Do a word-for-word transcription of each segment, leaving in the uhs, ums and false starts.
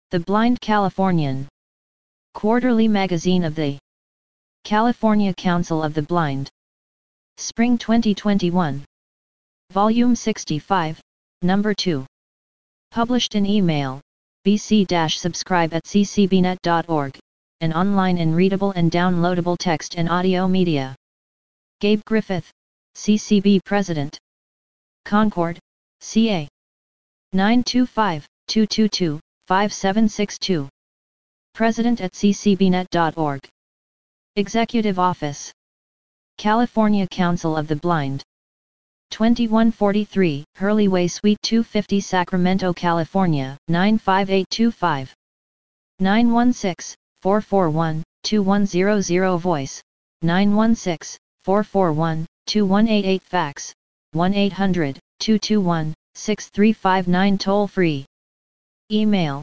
The Blind Californian. Quarterly magazine of the California Council of the Blind. Spring twenty twenty-one. Volume sixty-five, Number two. Published in email, b c subscribe at c c b net dot org, and online in readable and downloadable text and audio media. Gabe Griffith, C C B President. Concord, C A. nine two five, two two two, five seven six two. President at c c b net dot org. Executive Office. California Council of the Blind. twenty-one forty-three, Hurley Way Suite two fifty Sacramento, California, nine five eight two five. nine one six, four four one, two one zero zero. Voice, nine one six, four four one, two one eight eight. Fax, one eight hundred, two two one, six three five nine. Toll free. Email,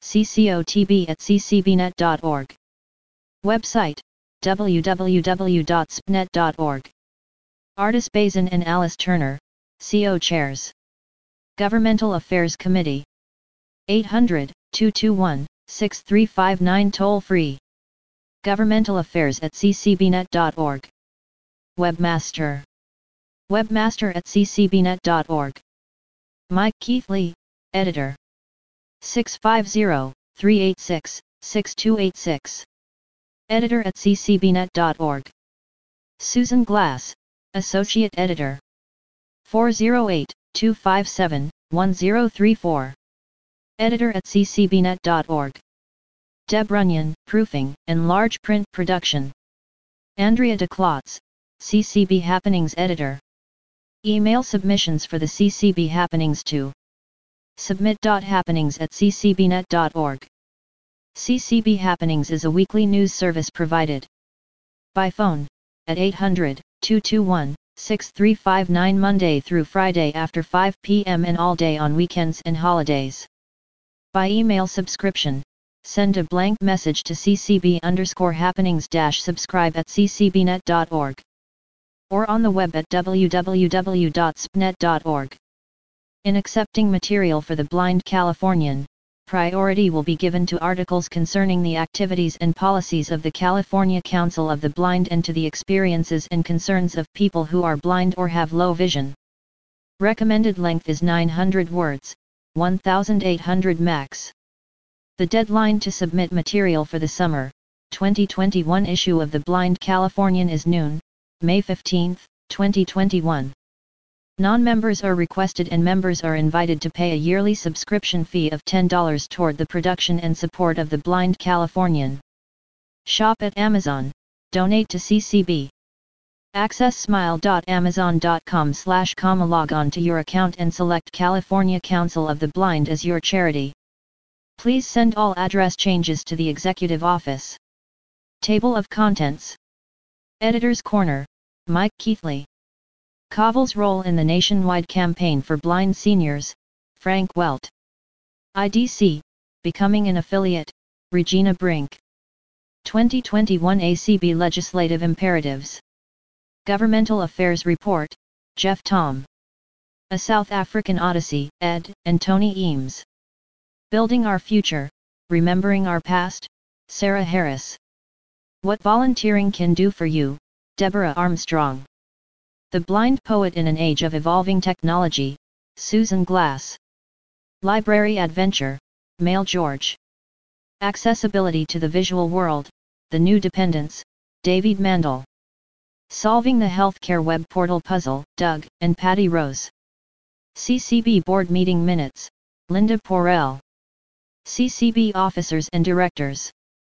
ccotb at c c b net dot org. Website, w w w dot s p net dot org. Artis Bazin and Alice Turner, C O Chairs. Governmental Affairs Committee. eight hundred, two two one, six three five nine. Toll free. Governmental Affairs at c c b net dot org. Webmaster. Webmaster at c c b net dot org. Mike Keithley, Editor. six five zero, three eight six, six two eight six. Editor at c c b net dot org. Susan Glass, Associate Editor. four zero eight, two five seven, one zero three four. Editor at c c b net dot org. Deb Runyon, Proofing and Large Print Production. Andrea DeClotz, C C B Happenings Editor. Email submissions for the C C B Happenings to submit dot happenings at c c b net dot org. C C B Happenings is a weekly news service provided by phone at eight hundred, two two one, six three five nine Monday through Friday after five p m and all day on weekends and holidays. By email subscription, send a blank message to ccb underscore happenings dash subscribe at c c b net dot org. Or on the web at w w w dot s p net dot org. In accepting material for the Blind Californian, priority will be given to articles concerning the activities and policies of the California Council of the Blind and to the experiences and concerns of people who are blind or have low vision. Recommended length is nine hundred words, eighteen hundred max. The deadline to submit material for the summer, twenty twenty-one issue of the Blind Californian is noon, May fifteenth, twenty twenty-one. Non-members are requested and members are invited to pay a yearly subscription fee of ten dollars toward the production and support of the Blind Californian. Shop at Amazon, donate to C C B. Access smile dot amazon dot com slash comma log on to your account and select California Council of the Blind as your charity. Please send all address changes to the Executive Office. Table of Contents. Editor's Corner, Mike Keithley. Coville's role in the nationwide campaign for blind seniors, Frank Welt. I D C, becoming an affiliate, Regina Brink. twenty twenty-one A C B Legislative Imperatives. Governmental Affairs Report, Jeff Tom. A South African Odyssey, Ed and Tony Eames. Building Our Future, Remembering Our Past, Sarah Harris. What Volunteering Can Do for You, Deborah Armstrong. The Blind Poet in an Age of Evolving Technology, Susan Glass. Library Adventure, Mail George. Accessibility to the Visual World, The New Dependence, David Mandel. Solving the Healthcare Web Portal Puzzle, Doug and Patty Rose. C C B Board Meeting Minutes, Linda Porrell. C C B Officers and Directors.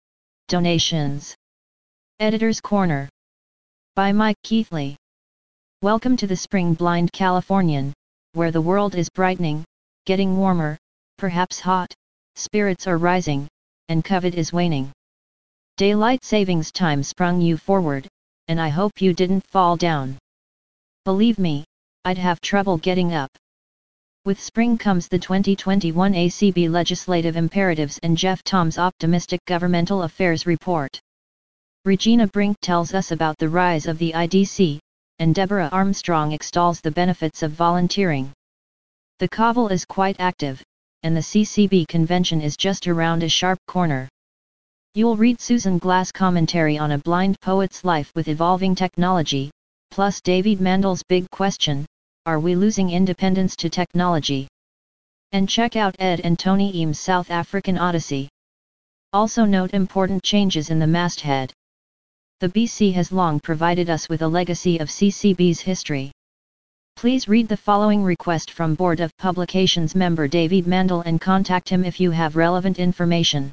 Donations. Editor's Corner. By Mike Keithley. Welcome to the Spring Blind Californian, where the world is brightening, getting warmer, perhaps hot, spirits are rising, and COVID is waning. Daylight savings time sprung you forward, and I hope you didn't fall down. Believe me, I'd have trouble getting up. With spring comes the twenty twenty-one A C B Legislative Imperatives and Jeff Tom's optimistic Governmental Affairs Report. Regina Brink tells us about the rise of the I D C, and Deborah Armstrong extols the benefits of volunteering. The Coville is quite active, and the C C B convention is just around a sharp corner. You'll read Susan Glass' commentary on A Blind Poet's Life with Evolving Technology, plus David Mandel's big question, are we losing independence to technology? And check out Ed and Tony Eames' South African Odyssey. Also note important changes in the masthead. The B C has long provided us with a legacy of C C B's history. Please read the following request from Board of Publications member David Mandel and contact him if you have relevant information.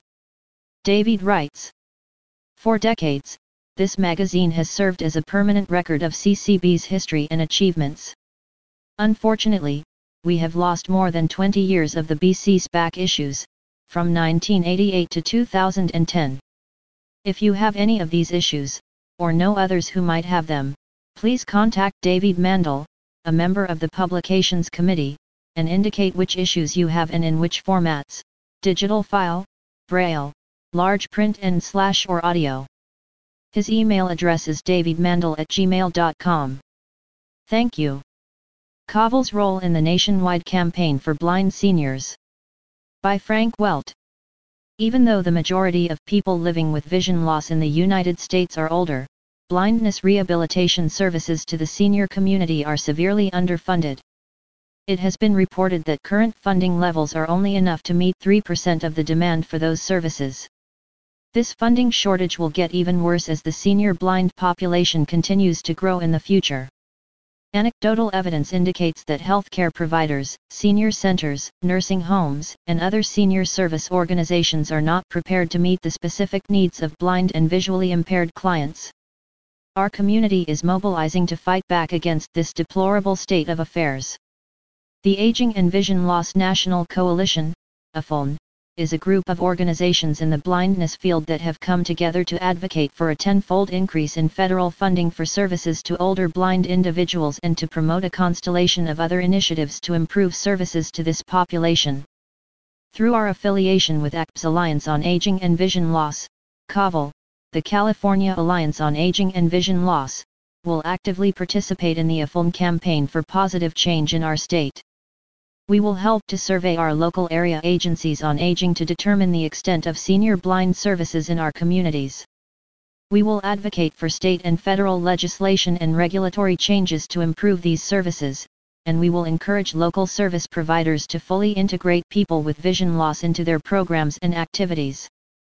David writes, for decades, this magazine has served as a permanent record of C C B's history and achievements. Unfortunately, we have lost more than twenty years of the B C's back issues, from nineteen eighty-eight to two thousand ten. If you have any of these issues, or know others who might have them, please contact David Mandel, a member of the Publications Committee, and indicate which issues you have and in which formats: digital file, braille, large print and slash or audio. His email address is davidmandel at gmail dot com. Thank you. Cavell's role in the nationwide campaign for blind seniors. By Frank Welt. Even though the majority of people living with vision loss in the United States are older, blindness rehabilitation services to the senior community are severely underfunded. It has been reported that current funding levels are only enough to meet three percent of the demand for those services. This funding shortage will get even worse as the senior blind population continues to grow in the future. Anecdotal evidence indicates that healthcare providers, senior centers, nursing homes, and other senior service organizations are not prepared to meet the specific needs of blind and visually impaired clients. Our community is mobilizing to fight back against this deplorable state of affairs. The Aging and Vision Loss National Coalition, A F O N, is a group of organizations in the blindness field that have come together to advocate for a tenfold increase in federal funding for services to older blind individuals and to promote a constellation of other initiatives to improve services to this population. Through our affiliation with A C P's Alliance on Aging and Vision Loss, CAVL, the California Alliance on Aging and Vision Loss, will actively participate in the A F O N campaign for positive change in our state. We will help to survey our local area agencies on aging to determine the extent of senior blind services in our communities. We will advocate for state and federal legislation and regulatory changes to improve these services, and we will encourage local service providers to fully integrate people with vision loss into their programs and activities.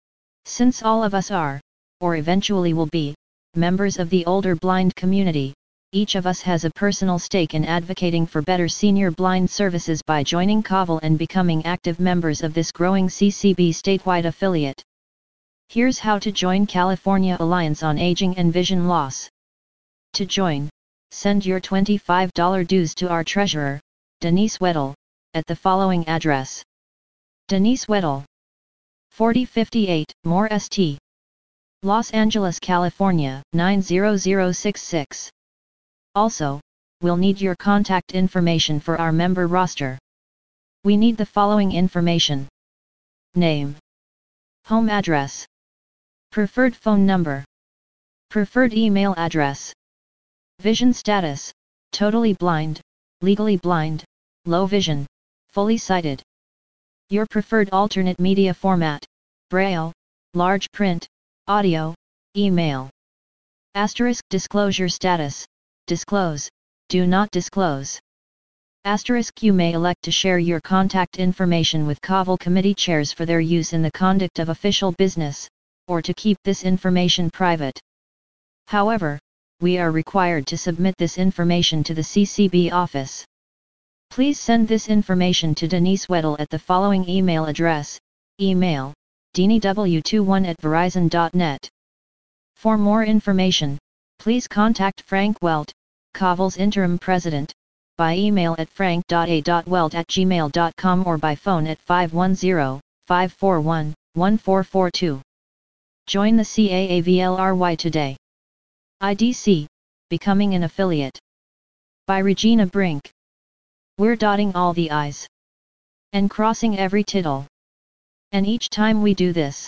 Since all of us are, or eventually will be, members of the older blind community, each of us has a personal stake in advocating for better senior blind services by joining CAVL and becoming active members of this growing C C B statewide affiliate. Here's how to join California Alliance on Aging and Vision Loss. To join, send your twenty-five dollar dues to our treasurer, Denise Weddle, at the following address. Denise Weddle, forty fifty-eight Moore Street, Los Angeles, California, nine zero zero six six. Also, we'll need your contact information for our member roster. We need the following information: name, home address, preferred phone number, preferred email address, vision status, totally blind, legally blind, low vision, fully sighted. Your preferred alternate media format: braille, large print, audio, email. Asterisk disclosure status: disclose, do not disclose. Asterisk you may elect to share your contact information with CAVL committee chairs for their use in the conduct of official business, or to keep this information private. However, we are required to submit this information to the C C B office. Please send this information to Denise Weddle at the following email address: email, deanie w twenty-one at verizon dot net. For more information, please contact Frank Welt, CAVL's interim president, by email at frank dot a dot welt at gmail dot com or by phone at five one zero, five four one, one four four two. Join the CAVLRY today. I D C, Becoming an Affiliate. By Regina Brink. We're dotting all the I's and crossing every tittle. And each time we do this,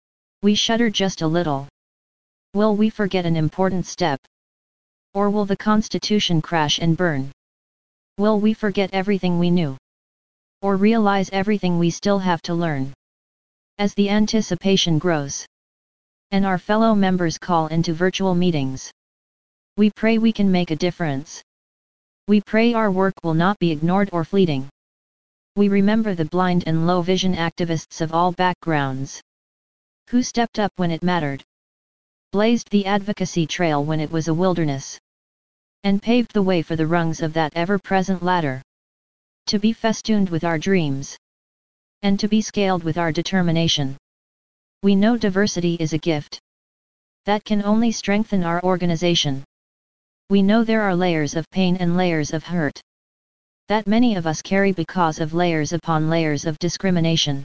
we shudder just a little. Will we forget an important step? Or will the Constitution crash and burn? Will we forget everything we knew? or realize everything we still have to learn. As the anticipation grows, and our fellow members call into virtual meetings, we pray we can make a difference. We pray our work will not be ignored or fleeting. We remember the blind and low vision activists of all backgrounds, who stepped up when it mattered, blazed the advocacy trail when it was a wilderness, and paved the way for the rungs of that ever-present ladder, to be festooned with our dreams, and to be scaled with our determination. We know diversity is a gift that can only strengthen our organization. We know there are layers of pain and layers of hurt that many of us carry because of layers upon layers of discrimination.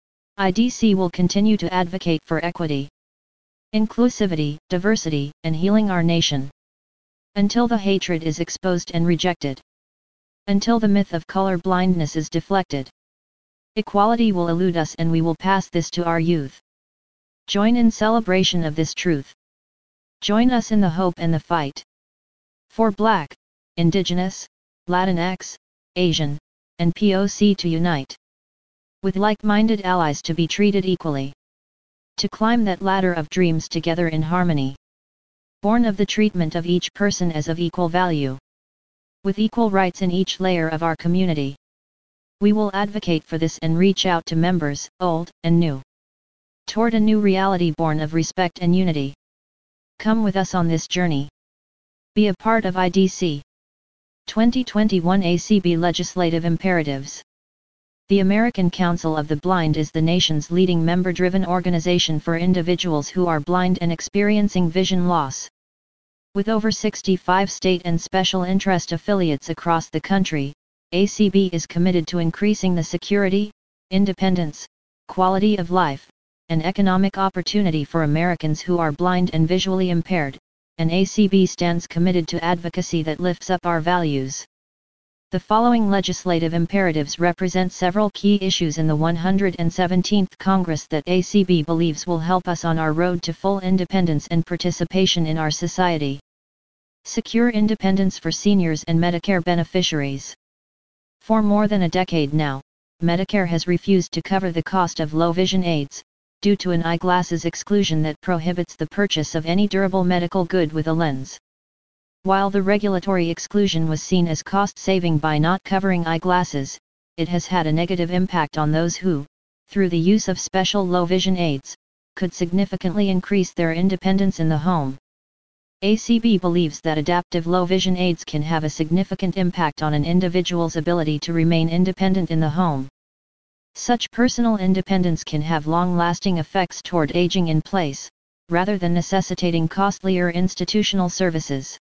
I D C will continue to advocate for equity, inclusivity, diversity, and healing our nation, until the hatred is exposed and rejected, until the myth of color blindness is deflected. Equality will elude us, and we will pass this to our youth. Join in celebration of this truth. Join us in the hope and the fight for Black, Indigenous, Latinx, Asian, and P O C to unite, with like-minded allies to be treated equally, to climb that ladder of dreams together in harmony, born of the treatment of each person as of equal value, with equal rights in each layer of our community. We will advocate for this and reach out to members, old and new, toward a new reality born of respect and unity. Come with us on this journey. Be a part of I D C. twenty twenty-one A C B Legislative Imperatives. The American Council of the Blind is the nation's leading member-driven organization for individuals who are blind and experiencing vision loss. With over sixty-five state and special interest affiliates across the country, A C B is committed to increasing the security, independence, quality of life, and economic opportunity for Americans who are blind and visually impaired, and A C B stands committed to advocacy that lifts up our values. The following legislative imperatives represent several key issues in the one hundred seventeenth Congress that A C B believes will help us on our road to full independence and participation in our society. Secure independence for seniors and Medicare beneficiaries. For more than a decade now, Medicare has refused to cover the cost of low vision aids, due to an eyeglasses exclusion that prohibits the purchase of any durable medical good with a lens. While the regulatory exclusion was seen as cost-saving by not covering eyeglasses, it has had a negative impact on those who, through the use of special low vision aids, could significantly increase their independence in the home. A C B believes that adaptive low vision aids can have a significant impact on an individual's ability to remain independent in the home. Such personal independence can have long-lasting effects toward aging in place, rather than necessitating costlier institutional services.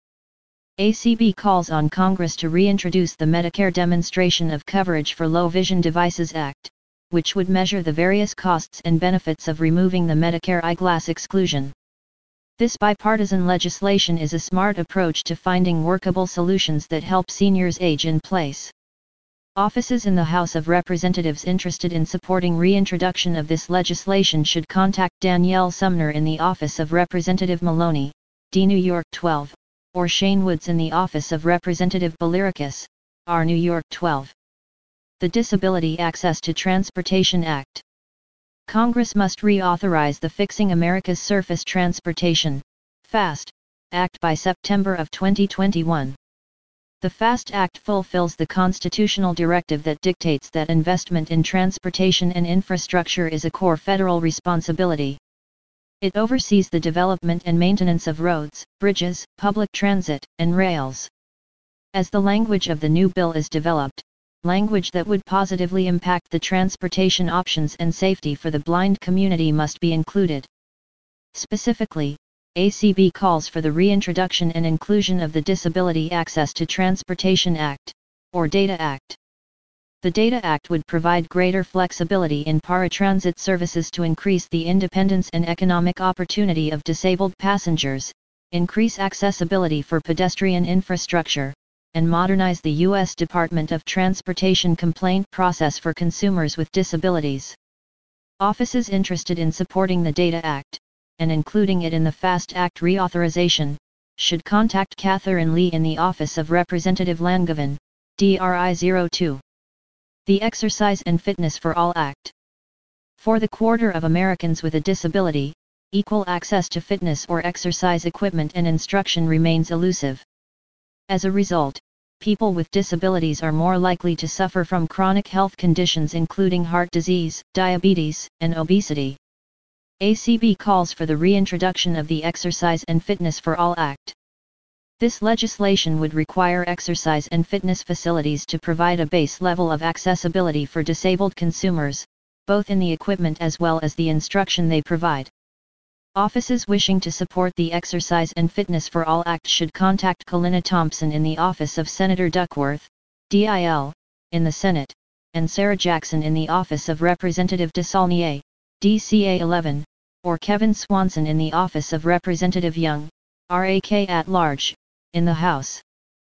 A C B calls on Congress to reintroduce the Medicare Demonstration of Coverage for Low Vision Devices Act, which would measure the various costs and benefits of removing the Medicare eyeglass exclusion. This bipartisan legislation is a smart approach to finding workable solutions that help seniors age in place. Offices in the House of Representatives interested in supporting reintroduction of this legislation should contact Danielle Sumner in the Office of Representative Maloney, D. New York twelve, or Shane Woods in the Office of Representative Beliricus, R. New York twelve. The Disability Access to Transportation Act. Congress must reauthorize the Fixing America's Surface Transportation, FAST, Act by September of twenty twenty-one. The FAST Act fulfills the constitutional directive that dictates that investment in transportation and infrastructure is a core federal responsibility. It oversees the development and maintenance of roads, bridges, public transit, and rails. As the language of the new bill is developed, language that would positively impact the transportation options and safety for the blind community must be included. Specifically, A C B calls for the reintroduction and inclusion of the Disability Access to Transportation Act, or DATA Act. The DATA Act would provide greater flexibility in paratransit services to increase the independence and economic opportunity of disabled passengers, increase accessibility for pedestrian infrastructure, and modernize the U S Department of Transportation complaint process for consumers with disabilities. Offices interested in supporting the DATA Act, and including it in the FAST Act reauthorization, should contact Catherine Lee in the Office of Representative Langevin, D R I zero two. The Exercise and Fitness for All Act. For the quarter of Americans with a disability, equal access to fitness or exercise equipment and instruction remains elusive. As a result, people with disabilities are more likely to suffer from chronic health conditions including heart disease, diabetes, and obesity. A C B calls for the reintroduction of the Exercise and Fitness for All Act. This legislation would require exercise and fitness facilities to provide a base level of accessibility for disabled consumers, both in the equipment as well as the instruction they provide. Offices wishing to support the Exercise and Fitness for All Act should contact Kalina Thompson in the office of Senator Duckworth, D I L, in the Senate, and Sarah Jackson in the office of Representative DeSaulnier, D C A eleven, or Kevin Swanson in the office of Representative Young, R A K at large, in the House.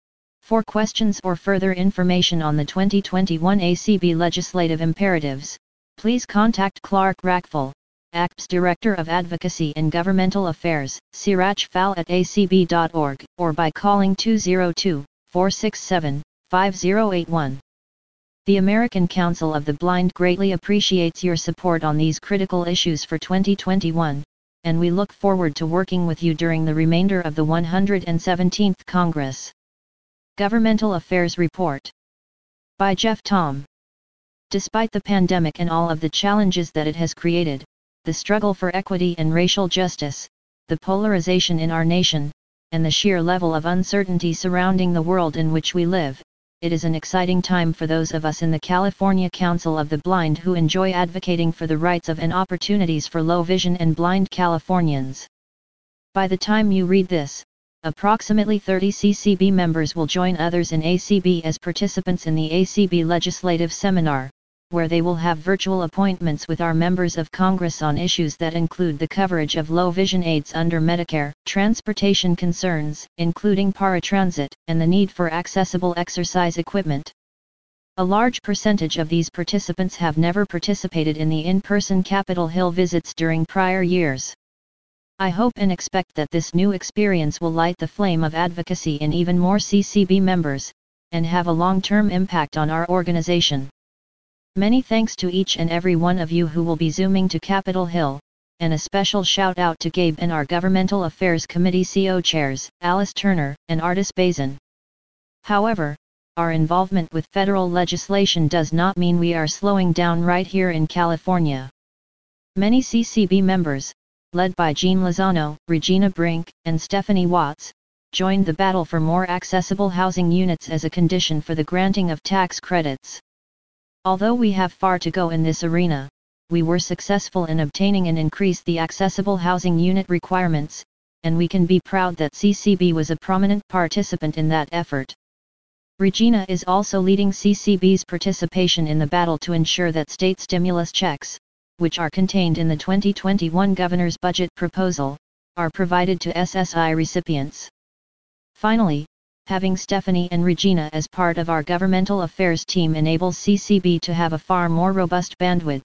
For questions or further information on the twenty twenty-one A C B legislative imperatives, please contact Clark Rackful, A C B's Director of Advocacy and Governmental Affairs, sirachfal at a c b dot org, or by calling two zero two, four six seven, five zero eight one. The American Council of the Blind greatly appreciates your support on these critical issues for twenty twenty-one, and we look forward to working with you during the remainder of the one hundred seventeenth Congress. Governmental Affairs Report. By Jeff Thom. Despite the pandemic and all of the challenges that it has created, the struggle for equity and racial justice, the polarization in our nation, and the sheer level of uncertainty surrounding the world in which we live, it is an exciting time for those of us in the California Council of the Blind who enjoy advocating for the rights of and opportunities for low vision and blind Californians. By the time you read this, approximately thirty C C B members will join others in A C B as participants in the A C B Legislative Seminar, where they will have virtual appointments with our members of Congress on issues that include the coverage of low vision aids under Medicare, transportation concerns, including paratransit, and the need for accessible exercise equipment. A large percentage of these participants have never participated in the in-person Capitol Hill visits during prior years. I hope and expect that this new experience will light the flame of advocacy in even more C C B members, and have a long-term impact on our organization. Many thanks to each and every one of you who will be zooming to Capitol Hill, and a special shout out to Gabe and our Governmental Affairs Committee C O chairs, Alice Turner and Artis Bazin. However, our involvement with federal legislation does not mean we are slowing down right here in California. Many C C B members, led by Jean Lozano, Regina Brink, and Stephanie Watts, joined the battle for more accessible housing units as a condition for the granting of tax credits. Although we have far to go in this arena, we were successful in obtaining and increased the accessible housing unit requirements, and we can be proud that C C B was a prominent participant in that effort. Regina is also leading C C B's participation in the battle to ensure that state stimulus checks, which are contained in the twenty twenty-one governor's budget proposal, are provided to S S I recipients. Finally, having Stephanie and Regina as part of our governmental affairs team enables C C B to have a far more robust bandwidth.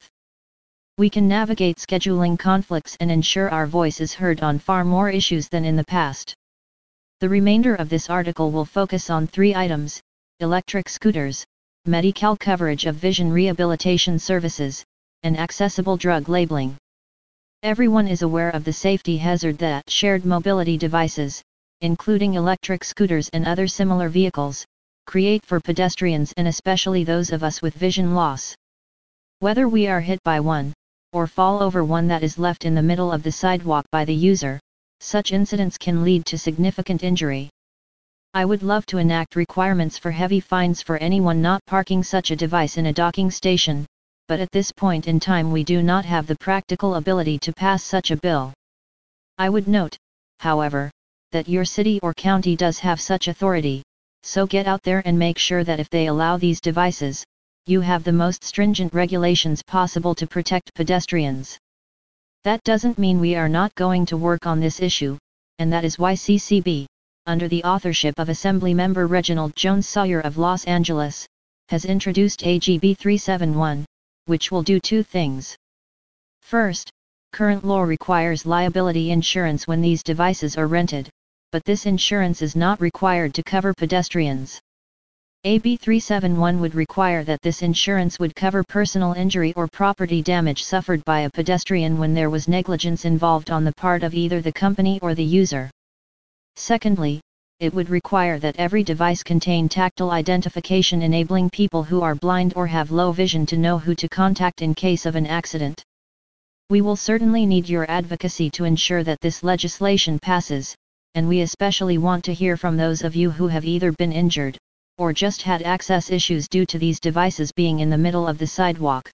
We can navigate scheduling conflicts and ensure our voice is heard on far more issues than in the past. The remainder of this article will focus on three items: electric scooters, Medi-Cal coverage of vision rehabilitation services, and accessible drug labeling. Everyone is aware of the safety hazard that shared mobility devices, including electric scooters and other similar vehicles, create for pedestrians and especially those of us with vision loss. Whether we are hit by one, or fall over one that is left in the middle of the sidewalk by the user, such incidents can lead to significant injury. I would love to enact requirements for heavy fines for anyone not parking such a device in a docking station, but at this point in time we do not have the practical ability to pass such a bill. I would note, however, that your city or county does have such authority, so get out there and make sure that if they allow these devices, you have the most stringent regulations possible to protect pedestrians. That doesn't mean we are not going to work on this issue, and that is why C C B, under the authorship of Assemblymember Reginald Jones Sawyer of Los Angeles, has introduced A G B three seventy-one, which will do two things. First, current law requires liability insurance when these devices are rented, but this insurance is not required to cover pedestrians. A B three seventy-one would require that this insurance would cover personal injury or property damage suffered by a pedestrian when there was negligence involved on the part of either the company or the user. Secondly, it would require that every device contain tactile identification, enabling people who are blind or have low vision to know who to contact in case of an accident. We will certainly need your advocacy to ensure that this legislation passes, and we especially want to hear from those of you who have either been injured, or just had access issues due to these devices being in the middle of the sidewalk.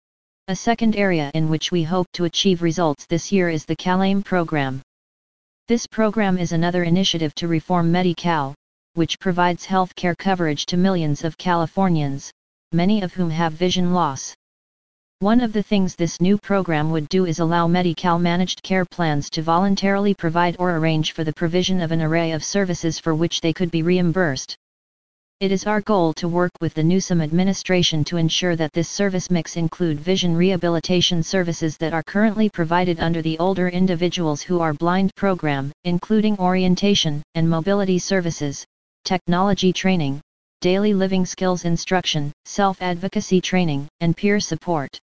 A second area in which we hope to achieve results this year is the CalAIM program. This program is another initiative to reform Medi-Cal, which provides healthcare coverage to millions of Californians, many of whom have vision loss. One of the things this new program would do is allow Medi-Cal managed care plans to voluntarily provide or arrange for the provision of an array of services for which they could be reimbursed. It is our goal to work with the Newsom administration to ensure that this service mix include vision rehabilitation services that are currently provided under the Older Individuals Who Are Blind program, including orientation and mobility services, technology training, daily living skills instruction, self-advocacy training, and peer support.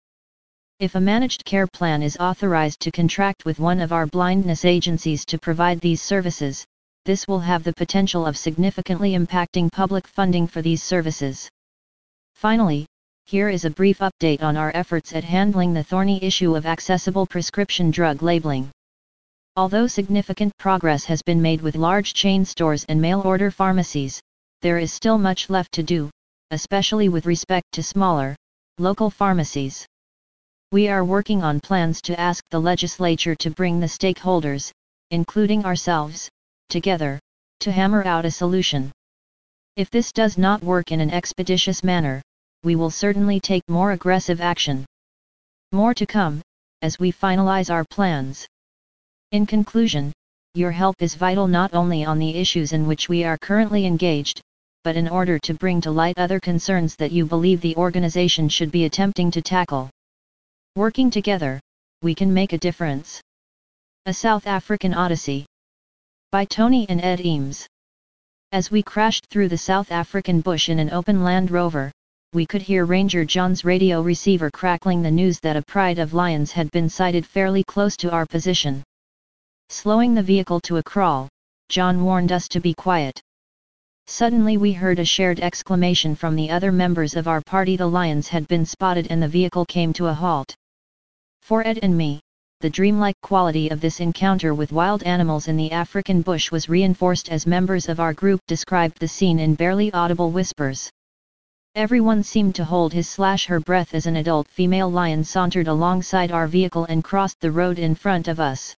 If a managed care plan is authorized to contract with one of our blindness agencies to provide these services, this will have the potential of significantly impacting public funding for these services. Finally, here is a brief update on our efforts at handling the thorny issue of accessible prescription drug labeling. Although significant progress has been made with large chain stores and mail-order pharmacies, there is still much left to do, especially with respect to smaller, local pharmacies. We are working on plans to ask the legislature to bring the stakeholders, including ourselves, together, to hammer out a solution. If this does not work in an expeditious manner, we will certainly take more aggressive action. More to come, as we finalize our plans. In conclusion, your help is vital not only on the issues in which we are currently engaged, but in order to bring to light other concerns that you believe the organization should be attempting to tackle. Working together, we can make a difference. A South African Odyssey. By Tony and Ed Eames. As we crashed through the South African bush in an open Land Rover, we could hear Ranger John's radio receiver crackling the news that a pride of lions had been sighted fairly close to our position. Slowing the vehicle to a crawl, John warned us to be quiet. Suddenly we heard a shared exclamation from the other members of our party. The lions had been spotted and the vehicle came to a halt. For Ed and me, the dreamlike quality of this encounter with wild animals in the African bush was reinforced as members of our group described the scene in barely audible whispers. Everyone seemed to hold his slash her breath as an adult female lion sauntered alongside our vehicle and crossed the road in front of us.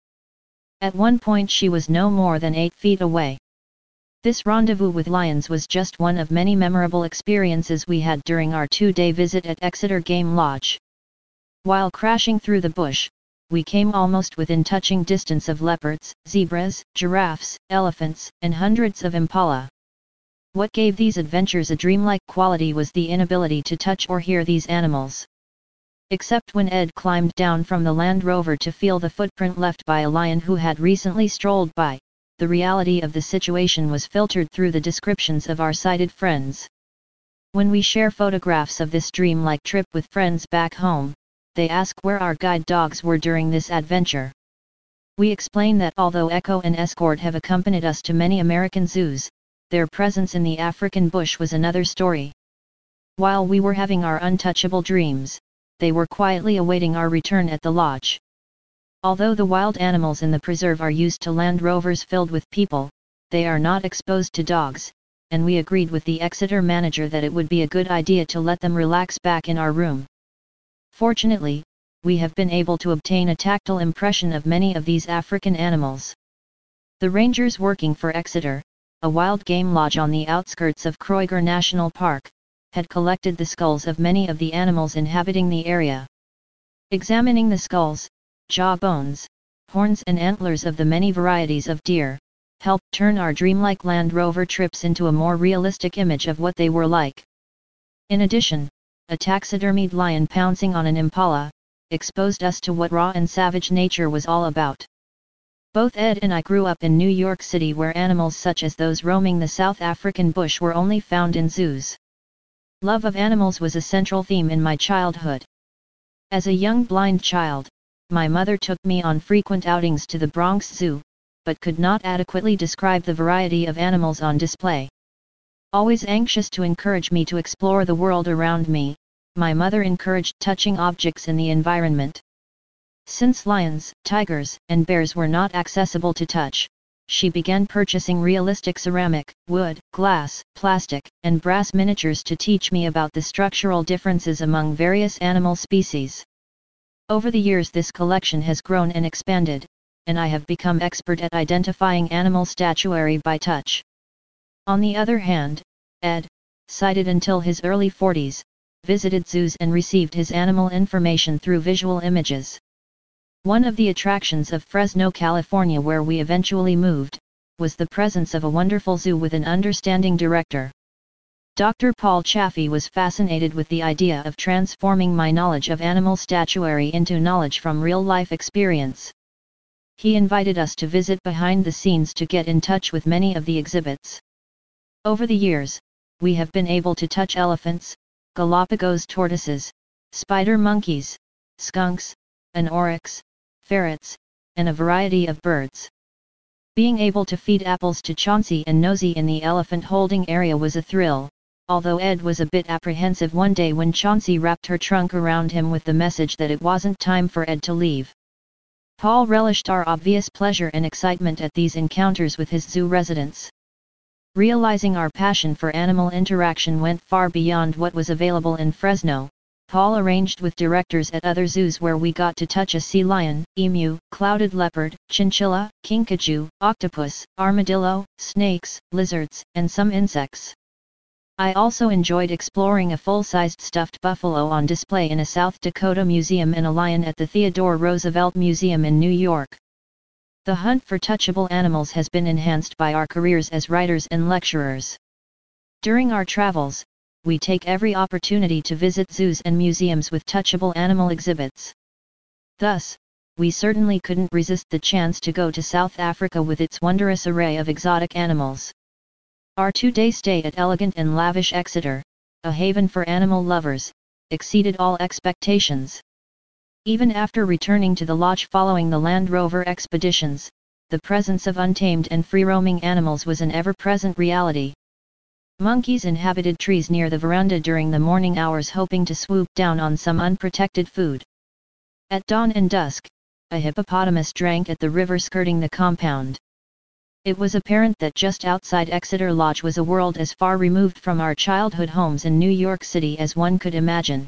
At one point she was no more than eight feet away. This rendezvous with lions was just one of many memorable experiences we had during our two-day visit at Exeter Game Lodge. While crashing through the bush, we came almost within touching distance of leopards, zebras, giraffes, elephants, and hundreds of impala. What gave these adventures a dreamlike quality was the inability to touch or hear these animals. Except when Ed climbed down from the Land Rover to feel the footprint left by a lion who had recently strolled by, the reality of the situation was filtered through the descriptions of our sighted friends. When we share photographs of this dreamlike trip with friends back home, they ask where our guide dogs were during this adventure. We explain that although Echo and Escort have accompanied us to many American zoos, their presence in the African bush was another story. While we were having our untouchable dreams, they were quietly awaiting our return at the lodge. Although the wild animals in the preserve are used to Land Rovers filled with people, they are not exposed to dogs, and we agreed with the Exeter manager that it would be a good idea to let them relax back in our room. Fortunately, we have been able to obtain a tactile impression of many of these African animals. The rangers working for Exeter, a wild game lodge on the outskirts of Kruger National Park, had collected the skulls of many of the animals inhabiting the area. Examining the skulls, jaw bones, horns and antlers of the many varieties of deer, helped turn our dreamlike Land Rover trips into a more realistic image of what they were like. In addition, a taxidermied lion pouncing on an impala, exposed us to what raw and savage nature was all about. Both Ed and I grew up in New York City, where animals such as those roaming the South African bush were only found in zoos. Love of animals was a central theme in my childhood. As a young blind child, my mother took me on frequent outings to the Bronx Zoo, but could not adequately describe the variety of animals on display. Always anxious to encourage me to explore the world around me, my mother encouraged touching objects in the environment. Since lions, tigers, and bears were not accessible to touch, she began purchasing realistic ceramic, wood, glass, plastic, and brass miniatures to teach me about the structural differences among various animal species. Over the years, this collection has grown and expanded, and I have become expert at identifying animal statuary by touch. On the other hand, Ed, sighted until his early forties, visited zoos and received his animal information through visual images. One of the attractions of Fresno, California, where we eventually moved, was the presence of a wonderful zoo with an understanding director. Doctor Paul Chaffee was fascinated with the idea of transforming my knowledge of animal statuary into knowledge from real-life experience. He invited us to visit behind the scenes to get in touch with many of the exhibits. Over the years, we have been able to touch elephants, Galapagos tortoises, spider monkeys, skunks, an oryx, ferrets, and a variety of birds. Being able to feed apples to Chauncey and Nosy in the elephant holding area was a thrill, although Ed was a bit apprehensive one day when Chauncey wrapped her trunk around him with the message that it wasn't time for Ed to leave. Paul relished our obvious pleasure and excitement at these encounters with his zoo residents. Realizing our passion for animal interaction went far beyond what was available in Fresno, Paul arranged with directors at other zoos where we got to touch a sea lion, emu, clouded leopard, chinchilla, kinkajou, octopus, armadillo, snakes, lizards, and some insects. I also enjoyed exploring a full-sized stuffed buffalo on display in a South Dakota museum and a lion at the Theodore Roosevelt Museum in New York. The hunt for touchable animals has been enhanced by our careers as writers and lecturers. During our travels, we take every opportunity to visit zoos and museums with touchable animal exhibits. Thus, we certainly couldn't resist the chance to go to South Africa with its wondrous array of exotic animals. Our two-day stay at elegant and lavish Exeter, a haven for animal lovers, exceeded all expectations. Even after returning to the lodge following the Land Rover expeditions, the presence of untamed and free-roaming animals was an ever-present reality. Monkeys inhabited trees near the veranda during the morning hours, hoping to swoop down on some unprotected food. At dawn and dusk, a hippopotamus drank at the river skirting the compound. It was apparent that just outside Exeter Lodge was a world as far removed from our childhood homes in New York City as one could imagine.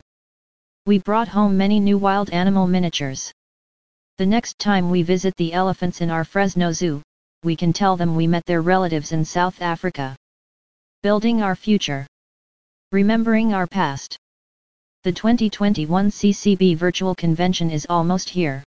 We brought home many new wild animal miniatures. The next time we visit the elephants in our Fresno Zoo, we can tell them we met their relatives in South Africa. Building our future. Remembering our past. The twenty twenty-one C C B Virtual Convention is almost here.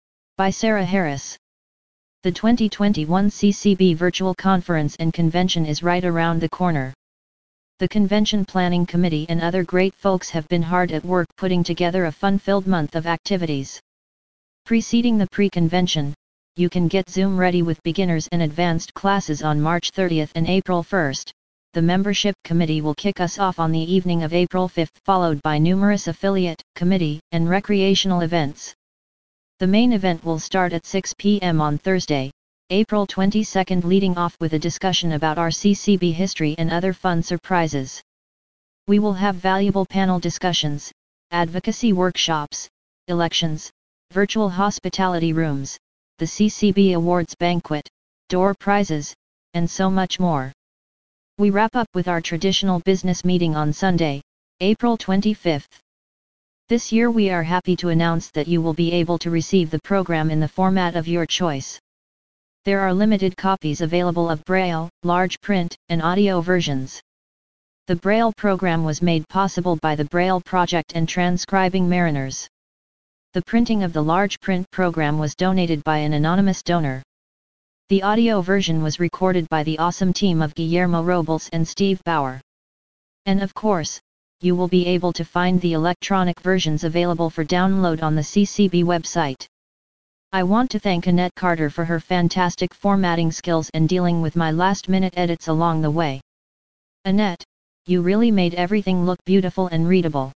By Sarah Harris. The twenty twenty-one C C B Virtual Conference and Convention is right around the corner. The Convention Planning Committee and other great folks have been hard at work putting together a fun-filled month of activities. Preceding the pre-convention, you can get Zoom ready with beginners and advanced classes on March thirtieth and April first. The membership committee will kick us off on the evening of April fifth, followed by numerous affiliate, committee, and recreational events. The main event will start at six p m on Thursday, April twenty-second, leading off with a discussion about our C C B history and other fun surprises. We will have valuable panel discussions, advocacy workshops, elections, virtual hospitality rooms, the C C B Awards banquet, door prizes, and so much more. We wrap up with our traditional business meeting on Sunday, April twenty-fifth. This year we are happy to announce that you will be able to receive the program in the format of your choice. There are limited copies available of Braille, large print, and audio versions. The Braille program was made possible by the Braille Project and Transcribing Mariners. The printing of the large print program was donated by an anonymous donor. The audio version was recorded by the awesome team of Guillermo Robles and Steve Bauer. And of course, you will be able to find the electronic versions available for download on the C C B website. I want to thank Annette Carter for her fantastic formatting skills and dealing with my last-minute edits along the way. Annette, you really made everything look beautiful and readable.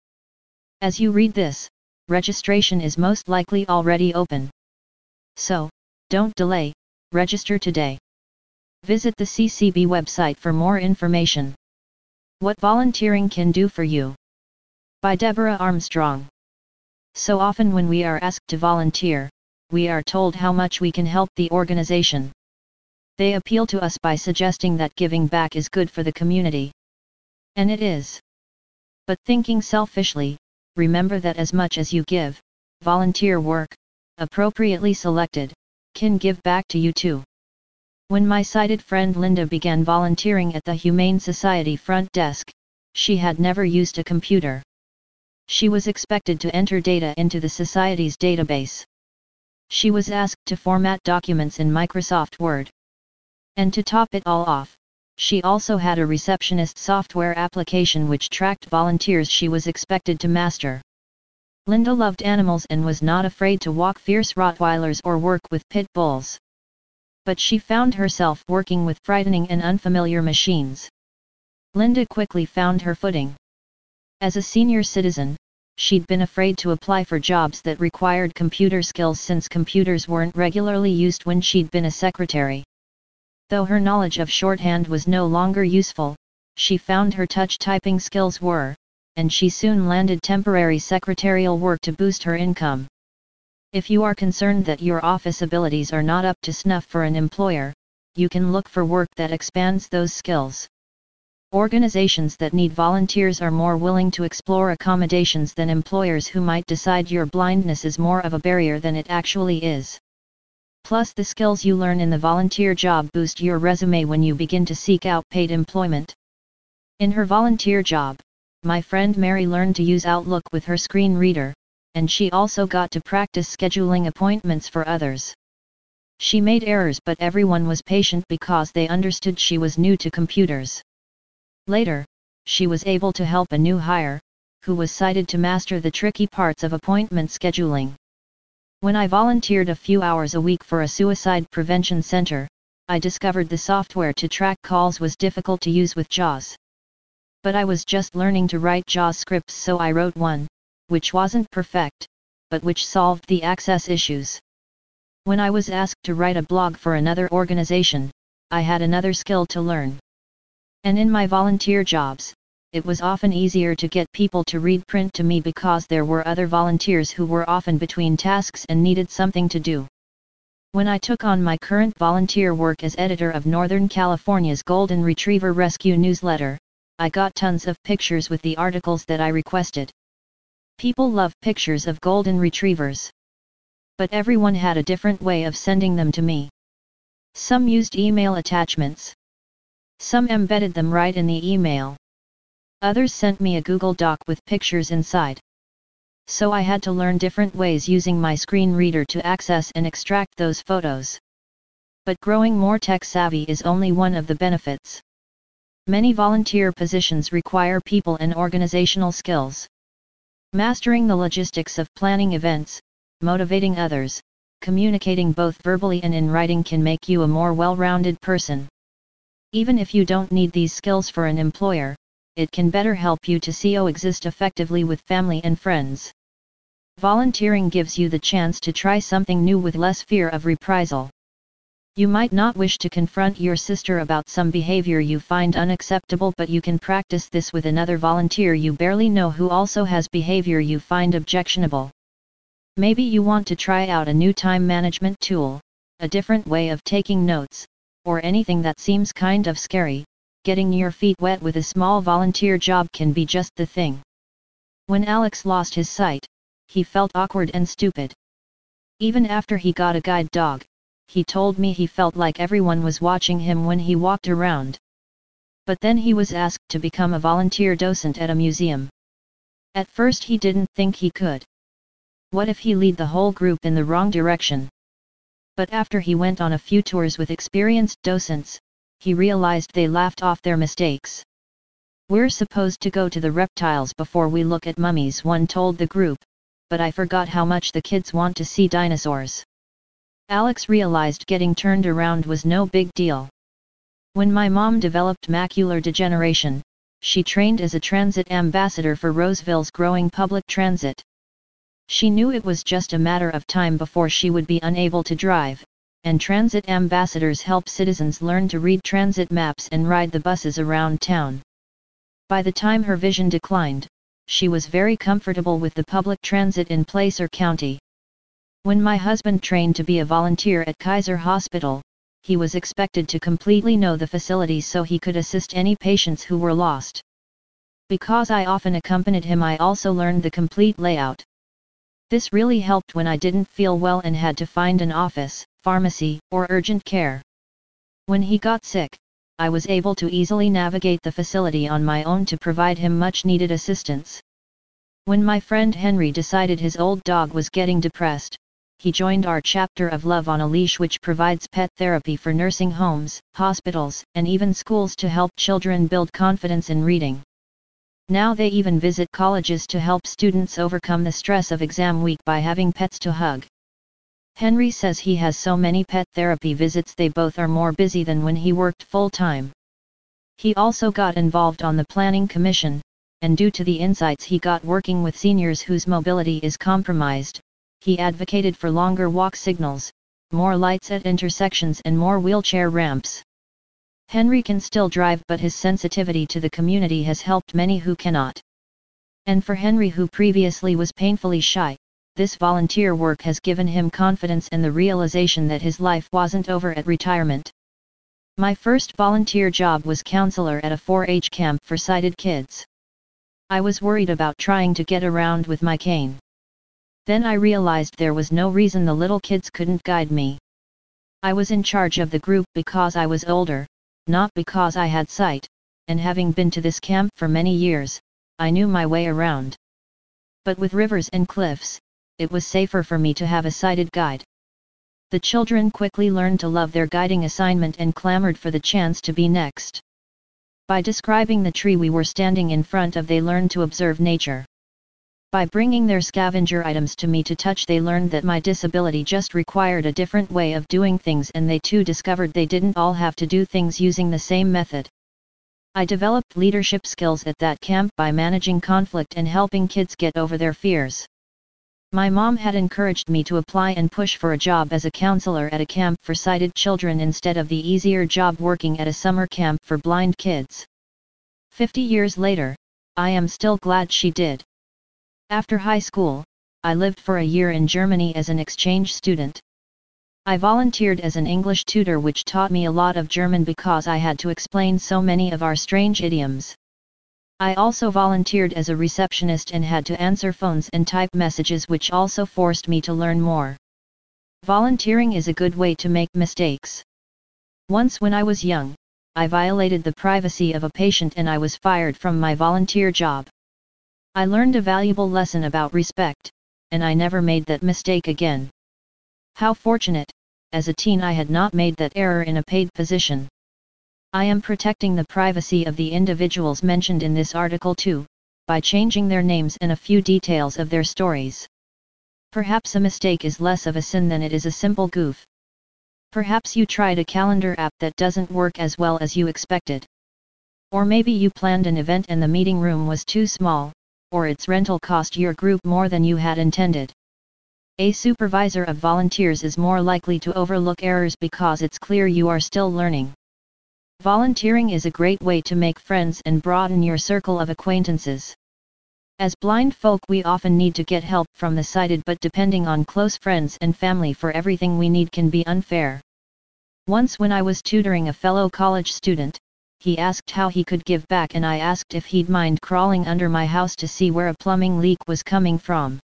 As you read this, registration is most likely already open. So, don't delay, register today. Visit the C C B website for more information. What volunteering can do for you. By Deborah Armstrong. So often when we are asked to volunteer, we are told how much we can help the organization. They appeal to us by suggesting that giving back is good for the community. And it is. But thinking selfishly, remember that as much as you give, volunteer work, appropriately selected, can give back to you too. When my sighted friend Linda began volunteering at the Humane Society front desk, she had never used a computer. She was expected to enter data into the Society's database. She was asked to format documents in Microsoft Word. And to top it all off, she also had a receptionist software application which tracked volunteers she was expected to master. Linda loved animals and was not afraid to walk fierce Rottweilers or work with pit bulls. But she found herself working with frightening and unfamiliar machines. Linda quickly found her footing. As a senior citizen, she'd been afraid to apply for jobs that required computer skills since computers weren't regularly used when she'd been a secretary. Though her knowledge of shorthand was no longer useful, she found her touch typing skills were, and she soon landed temporary secretarial work to boost her income. If you are concerned that your office abilities are not up to snuff for an employer, you can look for work that expands those skills. Organizations that need volunteers are more willing to explore accommodations than employers who might decide your blindness is more of a barrier than it actually is. Plus, the skills you learn in the volunteer job boost your resume when you begin to seek out paid employment. In her volunteer job, my friend Mary learned to use Outlook with her screen reader, and she also got to practice scheduling appointments for others. She made errors, but everyone was patient because they understood she was new to computers. Later, she was able to help a new hire, who was cited to master the tricky parts of appointment scheduling. When I volunteered a few hours a week for a suicide prevention center, I discovered the software to track calls was difficult to use with JAWS. But I was just learning to write JAWS scripts, so I wrote one, which wasn't perfect, but which solved the access issues. When I was asked to write a blog for another organization, I had another skill to learn. And in my volunteer jobs, it was often easier to get people to read print to me because there were other volunteers who were often between tasks and needed something to do. When I took on my current volunteer work as editor of Northern California's Golden Retriever Rescue newsletter, I got tons of pictures with the articles that I requested. People love pictures of golden retrievers. But everyone had a different way of sending them to me. Some used email attachments. Some embedded them right in the email. Others sent me a Google Doc with pictures inside. So I had to learn different ways using my screen reader to access and extract those photos. But growing more tech-savvy is only one of the benefits. Many volunteer positions require people and organizational skills. Mastering the logistics of planning events, motivating others, communicating both verbally and in writing can make you a more well-rounded person. Even if you don't need these skills for an employer, it can better help you to coexist effectively with family and friends. Volunteering gives you the chance to try something new with less fear of reprisal. You might not wish to confront your sister about some behavior you find unacceptable, but you can practice this with another volunteer you barely know who also has behavior you find objectionable. Maybe you want to try out a new time management tool, a different way of taking notes, or anything that seems kind of scary. Getting your feet wet with a small volunteer job can be just the thing. When Alex lost his sight, he felt awkward and stupid. Even after he got a guide dog, he told me he felt like everyone was watching him when he walked around. But then he was asked to become a volunteer docent at a museum. At first he didn't think he could. What if he led the whole group in the wrong direction? But after he went on a few tours with experienced docents, he realized they laughed off their mistakes. "We're supposed to go to the reptiles before we look at mummies," one told the group, "but I forgot how much the kids want to see dinosaurs." Alex realized getting turned around was no big deal. When my mom developed macular degeneration, she trained as a transit ambassador for Roseville's growing public transit. She knew it was just a matter of time before she would be unable to drive, and transit ambassadors help citizens learn to read transit maps and ride the buses around town. By the time her vision declined, she was very comfortable with the public transit in Placer County. When my husband trained to be a volunteer at Kaiser Hospital, he was expected to completely know the facilities so he could assist any patients who were lost. Because I often accompanied him, I also learned the complete layout. This really helped when I didn't feel well and had to find an office, pharmacy, or urgent care. When he got sick, I was able to easily navigate the facility on my own to provide him much needed assistance. When my friend Henry decided his old dog was getting depressed, he joined our chapter of Love on a Leash, which provides pet therapy for nursing homes, hospitals, and even schools to help children build confidence in reading. Now they even visit colleges to help students overcome the stress of exam week by having pets to hug. Henry says he has so many pet therapy visits they both are more busy than when he worked full-time. He also got involved on the planning commission, and due to the insights he got working with seniors whose mobility is compromised, he advocated for longer walk signals, more lights at intersections and more wheelchair ramps. Henry can still drive, but his sensitivity to the community has helped many who cannot. And for Henry, who previously was painfully shy, this volunteer work has given him confidence and the realization that his life wasn't over at retirement. My first volunteer job was counselor at a four H camp for sighted kids. I was worried about trying to get around with my cane. Then I realized there was no reason the little kids couldn't guide me. I was in charge of the group because I was older, not because I had sight, and having been to this camp for many years, I knew my way around. But with rivers and cliffs, it was safer for me to have a sighted guide. The children quickly learned to love their guiding assignment and clamored for the chance to be next. By describing the tree we were standing in front of, they learned to observe nature. By bringing their scavenger items to me to touch, they learned that my disability just required a different way of doing things, and they too discovered they didn't all have to do things using the same method. I developed leadership skills at that camp by managing conflict and helping kids get over their fears. My mom had encouraged me to apply and push for a job as a counselor at a camp for sighted children instead of the easier job working at a summer camp for blind kids. Fifty years later, I am still glad she did. After high school, I lived for a year in Germany as an exchange student. I volunteered as an English tutor, which taught me a lot of German because I had to explain so many of our strange idioms. I also volunteered as a receptionist and had to answer phones and type messages, which also forced me to learn more. Volunteering is a good way to make mistakes. Once when I was young, I violated the privacy of a patient and I was fired from my volunteer job. I learned a valuable lesson about respect, and I never made that mistake again. How fortunate, as a teen I had not made that error in a paid position. I am protecting the privacy of the individuals mentioned in this article too, by changing their names and a few details of their stories. Perhaps a mistake is less of a sin than it is a simple goof. Perhaps you tried a calendar app that doesn't work as well as you expected. Or maybe you planned an event and the meeting room was too small, or its rental cost your group more than you had intended. A supervisor of volunteers is more likely to overlook errors because it's clear you are still learning. Volunteering is a great way to make friends and broaden your circle of acquaintances. As blind folk, we often need to get help from the sighted, but depending on close friends and family for everything we need can be unfair. Once when I was tutoring a fellow college student, he asked how he could give back, and I asked if he'd mind crawling under my house to see where a plumbing leak was coming from.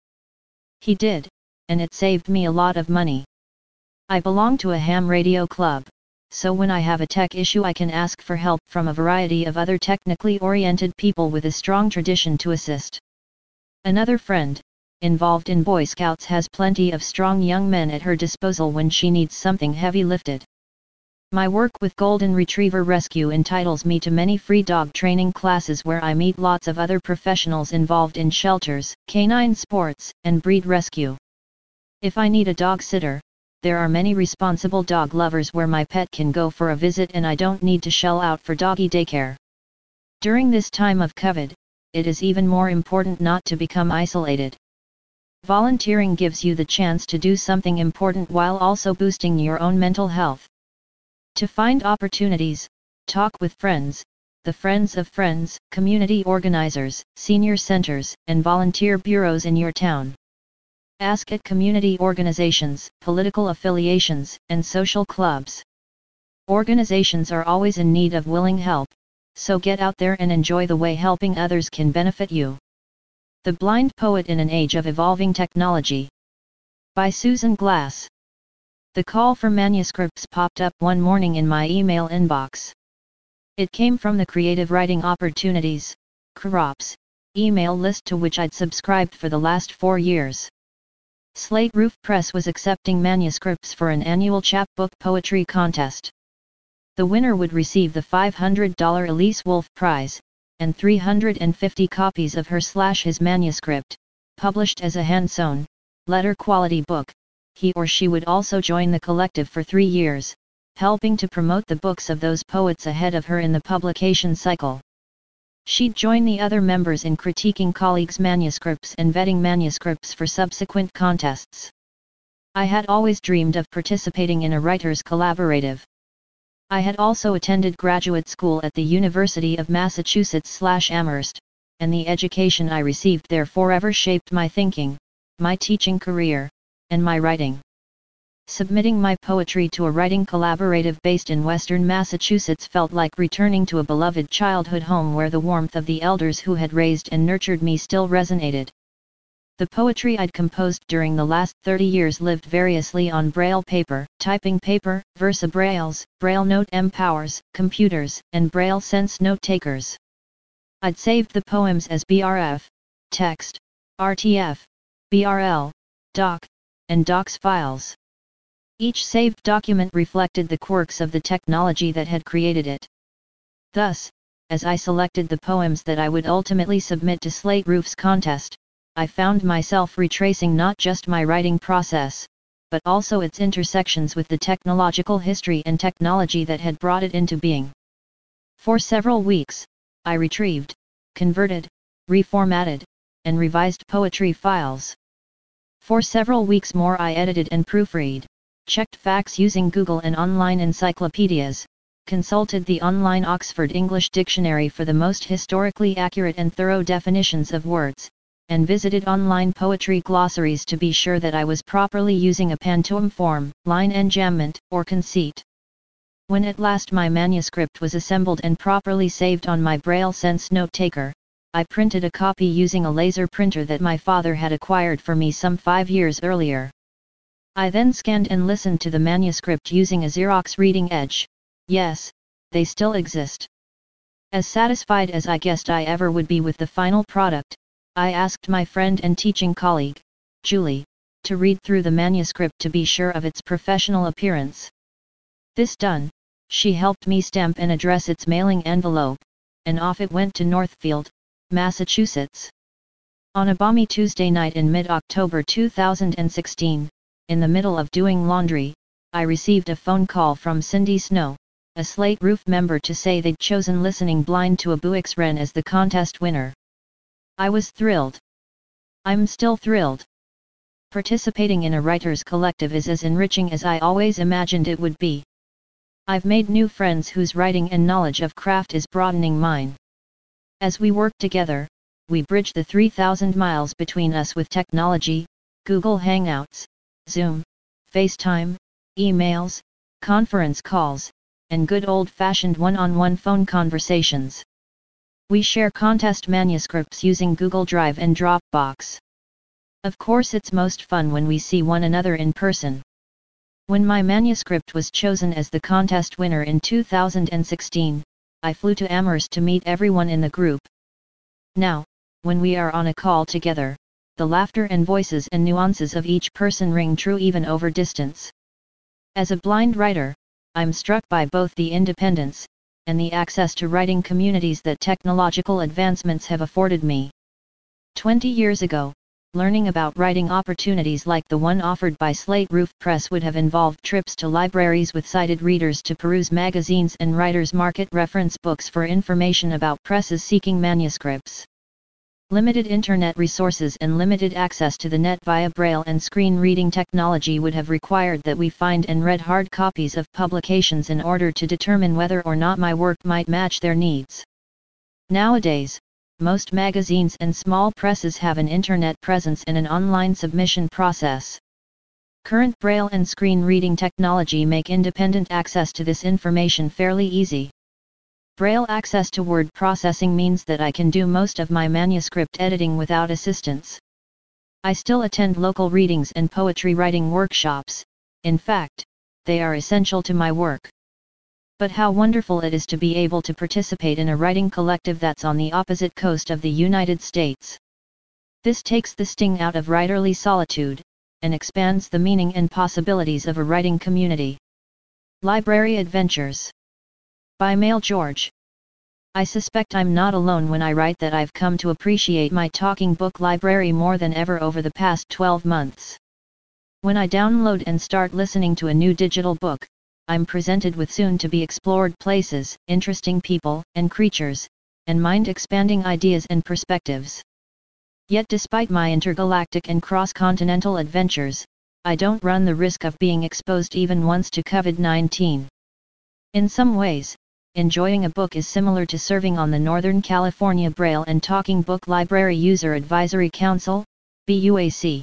He did, and it saved me a lot of money. I belong to a ham radio club, so when I have a tech issue I can ask for help from a variety of other technically oriented people with a strong tradition to assist. Another friend, involved in Boy Scouts, has plenty of strong young men at her disposal when she needs something heavy lifted. My work with Golden Retriever Rescue entitles me to many free dog training classes where I meet lots of other professionals involved in shelters, canine sports, and breed rescue. If I need a dog sitter, there are many responsible dog lovers where my pet can go for a visit and I don't need to shell out for doggy daycare. During this time of COVID, it is even more important not to become isolated. Volunteering gives you the chance to do something important while also boosting your own mental health. To find opportunities, talk with friends, the friends of friends, community organizers, senior centers, and volunteer bureaus in your town. Ask at community organizations, political affiliations, and social clubs. Organizations are always in need of willing help, so get out there and enjoy the way helping others can benefit you. The Blind Poet in an Age of Evolving Technology. By Susan Glass. The call for manuscripts popped up one morning in my email inbox. It came from the Creative Writing Opportunities, C R O Ps, email list to which I'd subscribed for the last four years. Slate Roof Press was accepting manuscripts for an annual chapbook poetry contest. The winner would receive the five hundred dollar Elise Wolf Prize, and three hundred fifty copies of her slash his manuscript, published as a hand-sewn, letter-quality book. He or she would also join the collective for three years, helping to promote the books of those poets ahead of her in the publication cycle. She'd join the other members in critiquing colleagues' manuscripts and vetting manuscripts for subsequent contests. I had always dreamed of participating in a writers' collaborative. I had also attended graduate school at the University of Massachusetts/Amherst, and the education I received there forever shaped my thinking, my teaching career, and my writing. Submitting my poetry to a writing collaborative based in Western Massachusetts felt like returning to a beloved childhood home where the warmth of the elders who had raised and nurtured me still resonated. The poetry I'd composed during the last thirty years lived variously on Braille paper, typing paper, VersaBrailles, Braille Note M Powers, computers, and Braille Sense note takers. I'd saved the poems as B R F, text, R T F, B R L, doc, and docs files. Each saved document reflected the quirks of the technology that had created it. Thus, as I selected the poems that I would ultimately submit to Slate Roof's contest, I found myself retracing not just my writing process, but also its intersections with the technological history and technology that had brought it into being. For several weeks, I retrieved, converted, reformatted, and revised poetry files. For several weeks more I edited and proofread, checked facts using Google and online encyclopedias, consulted the online Oxford English Dictionary for the most historically accurate and thorough definitions of words, and visited online poetry glossaries to be sure that I was properly using a pantoum form, line enjambment, or conceit. When at last my manuscript was assembled and properly saved on my Braille Sense note taker, I printed a copy using a laser printer that my father had acquired for me some five years earlier. I then scanned and listened to the manuscript using a Xerox reading edge. Yes, they still exist. As satisfied as I guessed I ever would be with the final product, I asked my friend and teaching colleague, Julie, to read through the manuscript to be sure of its professional appearance. This done, she helped me stamp and address its mailing envelope, and off it went to Northfield, Massachusetts. On a balmy Tuesday night in mid-October two thousand sixteen, in the middle of doing laundry, I received a phone call from Cindy Snow, a Slate Roof member, to say they'd chosen Listening Blind to a Buick's Wren as the contest winner. I was thrilled. I'm still thrilled. Participating in a writers' collective is as enriching as I always imagined it would be. I've made new friends whose writing and knowledge of craft is broadening mine. As we work together, we bridge the three thousand miles between us with technology, Google Hangouts, Zoom, FaceTime, emails, conference calls, and good old-fashioned one-on-one phone conversations. We share contest manuscripts using Google Drive and Dropbox. Of course, it's most fun when we see one another in person. When my manuscript was chosen as the contest winner in two thousand sixteen, I flew to Amherst to meet everyone in the group. Now, when we are on a call together, the laughter and voices and nuances of each person ring true even over distance. As a blind writer, I'm struck by both the independence and the access to writing communities that technological advancements have afforded me. Twenty years ago, learning about writing opportunities like the one offered by Slate Roof Press would have involved trips to libraries with sighted readers to peruse magazines and writers' market reference books for information about presses seeking manuscripts. Limited internet resources and limited access to the net via braille and screen reading technology would have required that we find and read hard copies of publications in order to determine whether or not my work might match their needs. Nowadays, most magazines and small presses have an internet presence and an online submission process. Current braille and screen reading technology make independent access to this information fairly easy. Braille access to word processing means that I can do most of my manuscript editing without assistance. I still attend local readings and poetry writing workshops. In fact, they are essential to my work. But how wonderful it is to be able to participate in a writing collective that's on the opposite coast of the United States. This takes the sting out of writerly solitude, and expands the meaning and possibilities of a writing community. Library Adventures. By Mail George. I suspect I'm not alone when I write that I've come to appreciate my talking book library more than ever over the past twelve months. When I download and start listening to a new digital book, I'm presented with soon-to-be-explored places, interesting people and creatures, and mind-expanding ideas and perspectives. Yet despite my intergalactic and cross-continental adventures, I don't run the risk of being exposed even once to COVID nineteen. In some ways, enjoying a book is similar to serving on the Northern California Braille and Talking Book Library User Advisory Council, B U A C.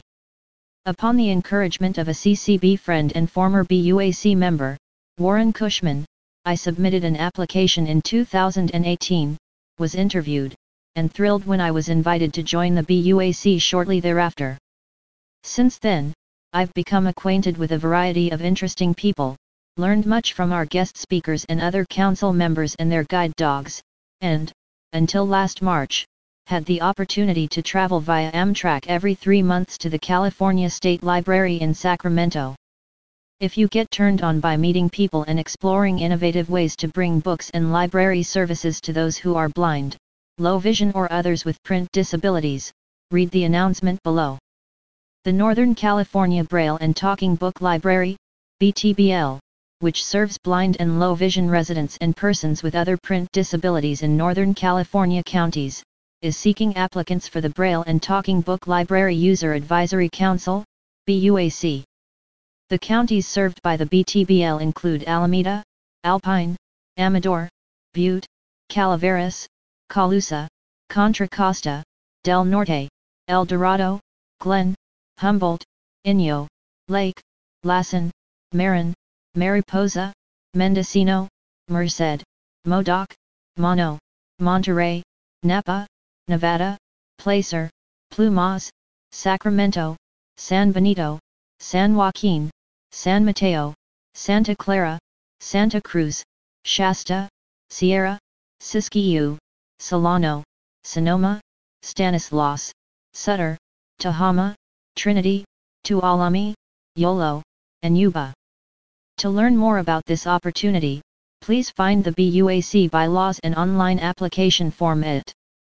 Upon the encouragement of a C C B friend and former B U A C member, Warren Cushman, I submitted an application in two thousand eighteen, was interviewed, and thrilled when I was invited to join the B U A C shortly thereafter. Since then, I've become acquainted with a variety of interesting people, learned much from our guest speakers and other council members and their guide dogs, and, until last March, had the opportunity to travel via Amtrak every three months to the California State Library in Sacramento. If you get turned on by meeting people and exploring innovative ways to bring books and library services to those who are blind, low vision or others with print disabilities, read the announcement below. The Northern California Braille and Talking Book Library, B T B L, which serves blind and low vision residents and persons with other print disabilities in Northern California counties, is seeking applicants for the Braille and Talking Book Library User Advisory Council, B U A C. The counties served by the B T B L include Alameda, Alpine, Amador, Butte, Calaveras, Colusa, Contra Costa, Del Norte, El Dorado, Glen, Humboldt, Inyo, Lake, Lassen, Marin, Mariposa, Mendocino, Merced, Modoc, Mono, Monterey, Napa, Nevada, Placer, Plumas, Sacramento, San Benito, San Joaquin, San Mateo, Santa Clara, Santa Cruz, Shasta, Sierra, Siskiyou, Solano, Sonoma, Stanislaus, Sutter, Tehama, Trinity, Tuolumne, Yolo, and Yuba. To learn more about this opportunity, please find the B U A C bylaws and online application form at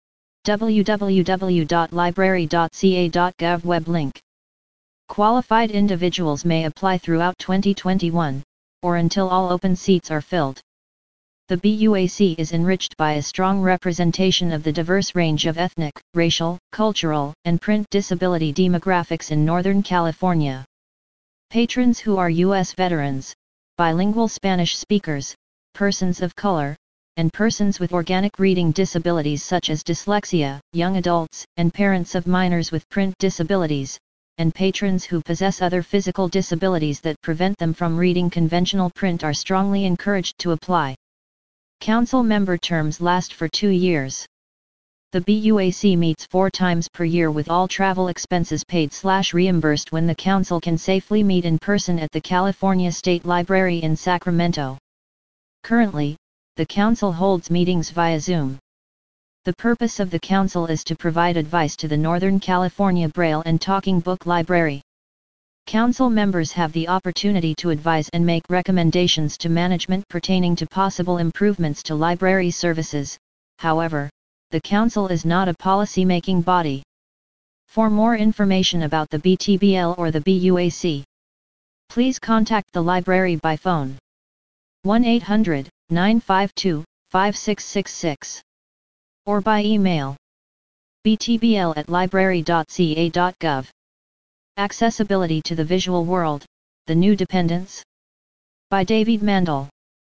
w w w dot library dot c a dot gov web link. Qualified individuals may apply throughout twenty twenty-one, or until all open seats are filled. The B U A C is enriched by a strong representation of the diverse range of ethnic, racial, cultural, and print disability demographics in Northern California. Patrons who are U S veterans, bilingual Spanish speakers, persons of color, and persons with organic reading disabilities such as dyslexia, young adults, and parents of minors with print disabilities, and patrons who possess other physical disabilities that prevent them from reading conventional print are strongly encouraged to apply. Council member terms last for two years. The B U A C meets four times per year with all travel expenses paid slash reimbursed when the council can safely meet in person at the California State Library in Sacramento. Currently, the council holds meetings via Zoom. The purpose of the council is to provide advice to the Northern California Braille and Talking Book Library. Council members have the opportunity to advise and make recommendations to management pertaining to possible improvements to library services. However, the council is not a policy-making body. For more information about the B T B L or the B U A C, please contact the library by phone one eight hundred, nine five two, five six six six or by email b t b l at library dot c a dot gov. Accessibility to the Visual World, The New Dependence? By David Mandel.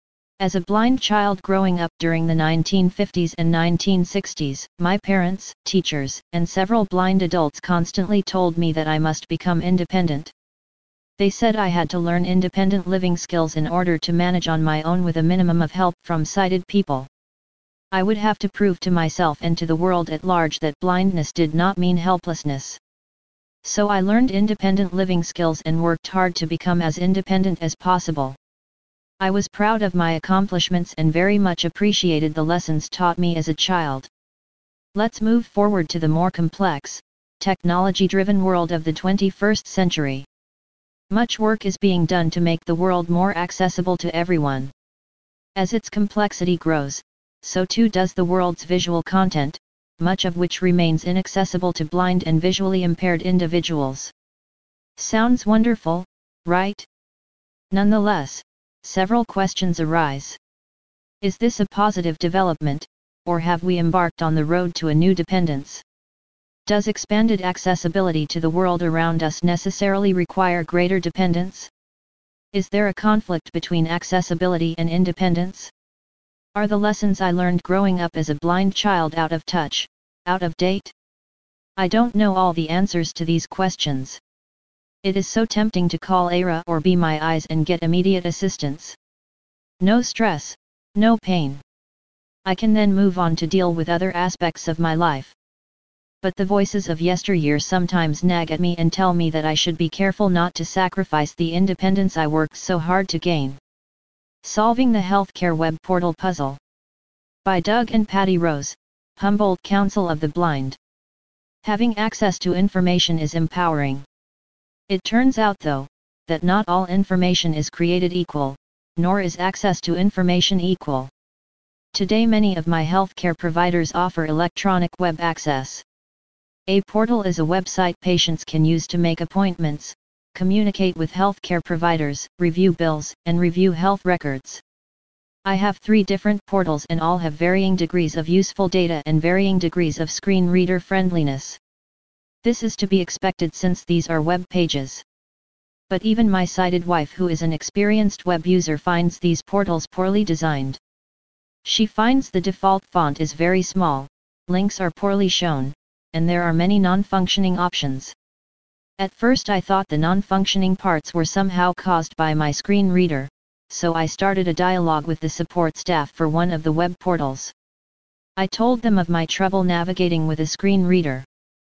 As a blind child growing up during the nineteen fifties and nineteen sixties, my parents, teachers, and several blind adults constantly told me that I must become independent. They said I had to learn independent living skills in order to manage on my own with a minimum of help from sighted people. I would have to prove to myself and to the world at large that blindness did not mean helplessness. So I learned independent living skills and worked hard to become as independent as possible. I was proud of my accomplishments and very much appreciated the lessons taught me as a child. Let's move forward to the more complex, technology-driven world of the twenty-first century. Much work is being done to make the world more accessible to everyone. As its complexity grows, so too does the world's visual content, much of which remains inaccessible to blind and visually impaired individuals. Sounds wonderful, right? Nonetheless, several questions arise. Is this a positive development, or have we embarked on the road to a new dependence? Does expanded accessibility to the world around us necessarily require greater dependence? Is there a conflict between accessibility and independence? Are the lessons I learned growing up as a blind child out of touch, out of date? I don't know all the answers to these questions. It is so tempting to call A R A or Be My Eyes and get immediate assistance. No stress, no pain. I can then move on to deal with other aspects of my life. But the voices of yesteryear sometimes nag at me and tell me that I should be careful not to sacrifice the independence I worked so hard to gain. Solving the Healthcare Web Portal Puzzle. By Doug and Patty Rose, Humboldt Council of the Blind. Having access to information is empowering. It turns out though, that not all information is created equal, nor is access to information equal. Today many of my healthcare providers offer electronic web access. A portal is a website patients can use to make appointments, communicate with healthcare providers, review bills, and review health records. I have three different portals and all have varying degrees of useful data and varying degrees of screen reader friendliness. This is to be expected since these are web pages. But even my sighted wife, who is an experienced web user, finds these portals poorly designed. She finds the default font is very small, links are poorly shown, and there are many non-functioning options. At first I thought the non-functioning parts were somehow caused by my screen reader, so I started a dialogue with the support staff for one of the web portals. I told them of my trouble navigating with a screen reader.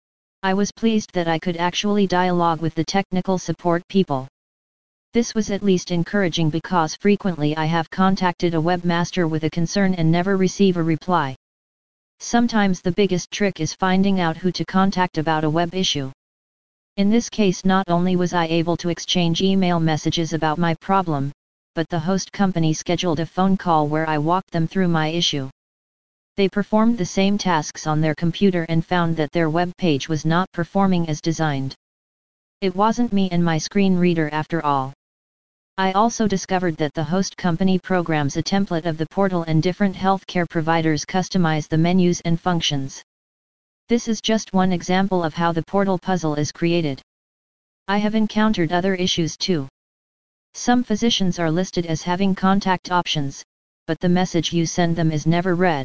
I was pleased that I could actually dialogue with the technical support people. This was at least encouraging because frequently I have contacted a webmaster with a concern and never receive a reply. Sometimes the biggest trick is finding out who to contact about a web issue. In this case, not only was I able to exchange email messages about my problem, but the host company scheduled a phone call where I walked them through my issue. They performed the same tasks on their computer and found that their web page was not performing as designed. It wasn't me and my screen reader after all. I also discovered that the host company programs a template of the portal and different healthcare providers customize the menus and functions. This is just one example of how the portal puzzle is created. I have encountered other issues too. Some physicians are listed as having contact options, but the message you send them is never read.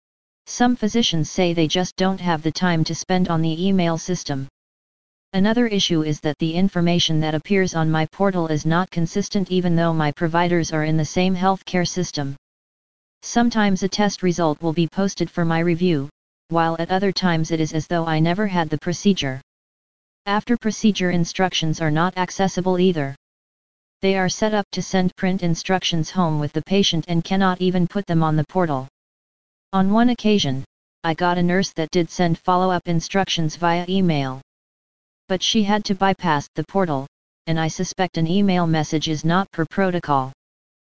Some physicians say they just don't have the time to spend on the email system. Another issue is that the information that appears on my portal is not consistent even though my providers are in the same healthcare system. Sometimes a test result will be posted for my review, while at other times it is as though I never had the procedure. After procedure instructions are not accessible either. They are set up to send print instructions home with the patient and cannot even put them on the portal. On one occasion, I got a nurse that did send follow-up instructions via email. But she had to bypass the portal, and I suspect an email message is not per protocol.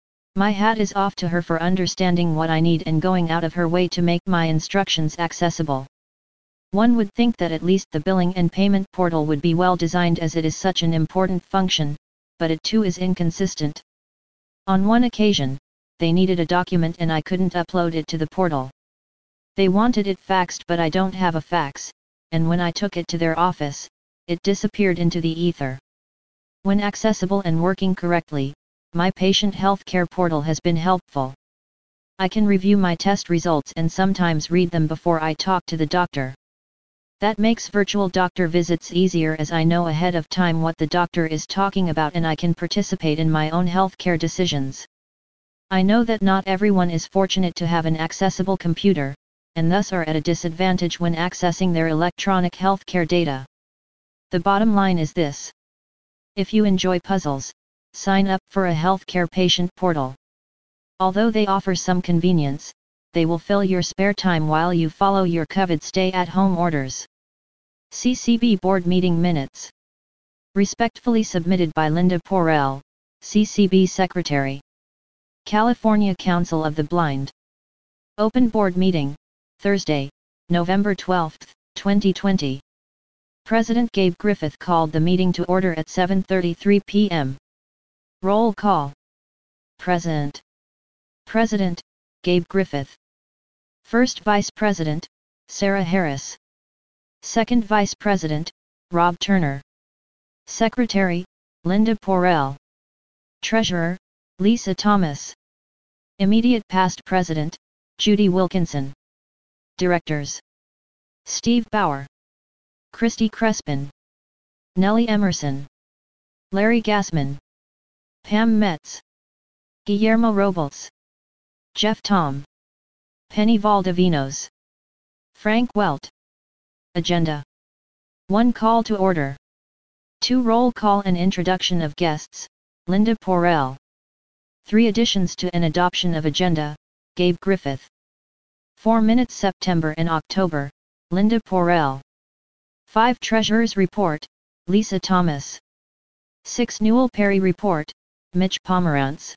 My hat is off to her for understanding what I need and going out of her way to make my instructions accessible. One would think that at least the billing and payment portal would be well designed, as it is such an important function, but it too is inconsistent. On one occasion, they needed a document and I couldn't upload it to the portal. They wanted it faxed, but I don't have a fax, and when I took it to their office, it disappeared into the ether. When accessible and working correctly, my patient healthcare portal has been helpful. I can review my test results and sometimes read them before I talk to the doctor. That makes virtual doctor visits easier, as I know ahead of time what the doctor is talking about and I can participate in my own healthcare decisions. I know that not everyone is fortunate to have an accessible computer, and thus are at a disadvantage when accessing their electronic healthcare data. The bottom line is this: if you enjoy puzzles, sign up for a healthcare patient portal. Although they offer some convenience, they will fill your spare time while you follow your COVID stay-at-home orders. C C B Board Meeting Minutes. Respectfully submitted by Linda Porrell, C C B Secretary. California Council of the Blind. Open Board Meeting, Thursday, November twelfth, twenty twenty. President Gabe Griffith called the meeting to order at seven thirty-three p m Roll call. Present. President, Gabe Griffith. First Vice President, Sarah Harris. Second Vice President, Rob Turner. Secretary, Linda Porrell. Treasurer, Lisa Thomas. Immediate Past President, Judy Wilkinson. Directors: Steve Bauer, Christy Crespin, Nellie Emerson, Larry Gassman, Pam Metz, Guillermo Robles, Jeff Tom, Penny Valdovinos, Frank Welt. Agenda: one Call to order. two Roll call and introduction of guests, Linda Porrell. three Additions to an adoption of agenda, Gabe Griffith. four Minutes September and October, Linda Porrell. five Treasurer's Report, Lisa Thomas. six Newell Perry Report, Mitch Pomerantz.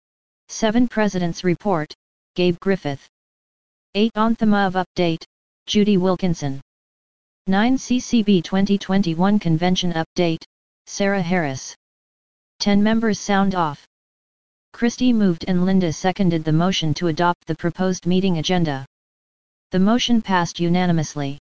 seven President's Report, Gabe Griffith. eight Onthemav Update, Judy Wilkinson. nine C C B twenty twenty-one Convention Update, Sarah Harris. ten Members sound off. Christy moved and Linda seconded the motion to adopt the proposed meeting agenda. The motion passed unanimously.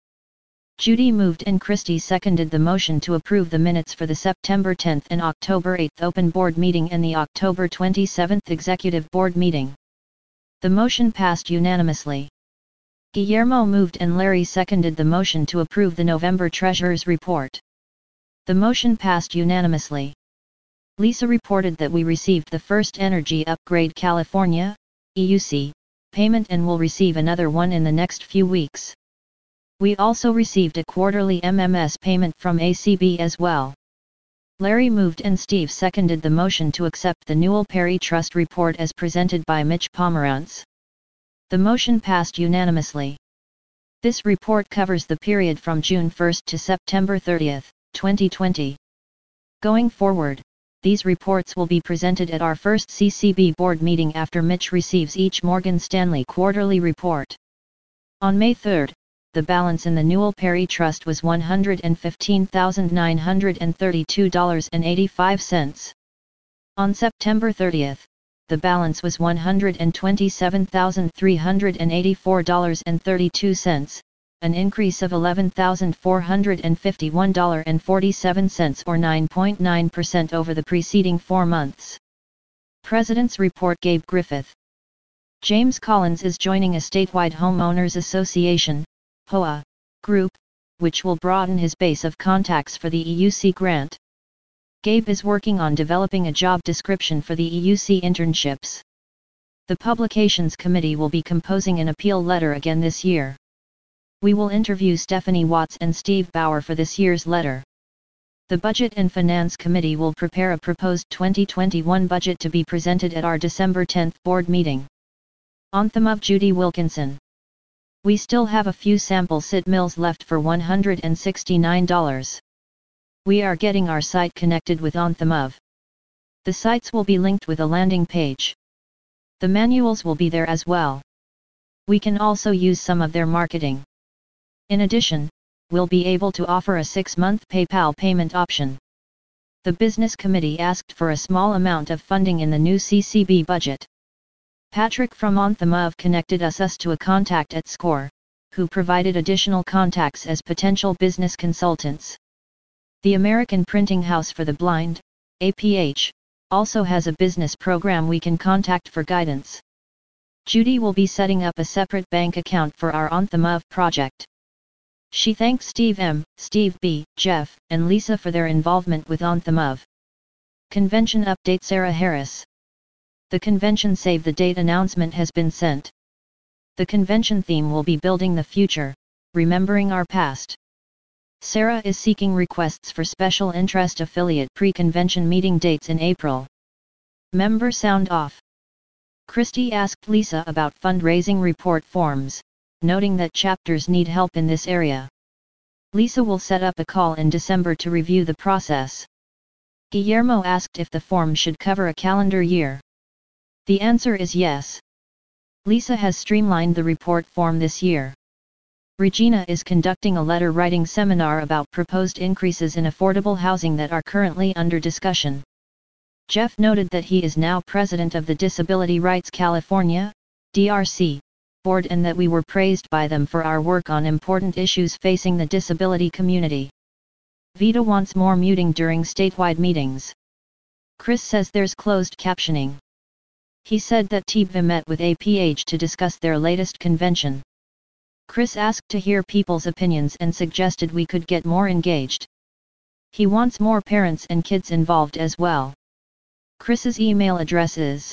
Judy moved and Christy seconded the motion to approve the minutes for the September tenth and October eighth Open Board Meeting and the October twenty-seventh Executive Board Meeting. The motion passed unanimously. Guillermo moved and Larry seconded the motion to approve the November Treasurer's Report. The motion passed unanimously. Lisa reported that we received the first Energy Upgrade California, E U C, payment and will receive another one in the next few weeks. We also received a quarterly M M S payment from A C B as well. Larry moved and Steve seconded the motion to accept the Newell Perry Trust Report as presented by Mitch Pomerantz. The motion passed unanimously. This report covers the period from June first to September thirtieth, twenty twenty. Going forward, these reports will be presented at our first C C B board meeting after Mitch receives each Morgan Stanley quarterly report. On May third, the balance in the Newell Perry Trust was one hundred fifteen thousand nine hundred thirty-two dollars and eighty-five cents. On September thirtieth, the balance was one hundred twenty-seven thousand three hundred eighty-four dollars and thirty-two cents, an increase of eleven thousand four hundred fifty-one dollars and forty-seven cents or nine point nine percent over the preceding four months. President's Report. Gabe Griffith. James Collins is joining a statewide homeowners association, H O A, group, which will broaden his base of contacts for the E U C grant. Gabe is working on developing a job description for the E U C internships. The Publications Committee will be composing an appeal letter again this year. We will interview Stephanie Watts and Steve Bauer for this year's letter. The Budget and Finance Committee will prepare a proposed twenty twenty-one budget to be presented at our December tenth board meeting. Anthem of Judy Wilkinson. We still have a few sample S I T mills left for one hundred sixty-nine dollars. We are getting our site connected with Anthem of. The sites will be linked with a landing page. The manuals will be there as well. We can also use some of their marketing. In addition, will be able to offer a six-month PayPal payment option. The Business Committee asked for a small amount of funding in the new C C B budget. Patrick from OnTheMove connected us, us to a contact at SCORE, who provided additional contacts as potential business consultants. The American Printing House for the Blind, A P H, also has a business program we can contact for guidance. Judy will be setting up a separate bank account for our OnTheMove project. She thanks Steve M., Steve B., Jeff, and Lisa for their involvement with OnTheMove. Convention update: Sarah Harris. The convention save the date announcement has been sent. The convention theme will be Building the Future, Remembering Our Past. Sarah is seeking requests for special interest affiliate pre-convention meeting dates in April. Member sound off. Christy asked Lisa about fundraising report forms, noting that chapters need help in this area. Lisa will set up a call in December to review the process. Guillermo asked if the form should cover a calendar year. The answer is yes. Lisa has streamlined the report form this year. Regina is conducting a letter writing seminar about proposed increases in affordable housing that are currently under discussion. Jeff noted that he is now president of the Disability Rights California, D R C, board, and that we were praised by them for our work on important issues facing the disability community. Vita wants more muting during statewide meetings. Chris says there's closed captioning. He said that T B V met with A P H to discuss their latest convention. Chris asked to hear people's opinions and suggested we could get more engaged. He wants more parents and kids involved as well. Chris's email address is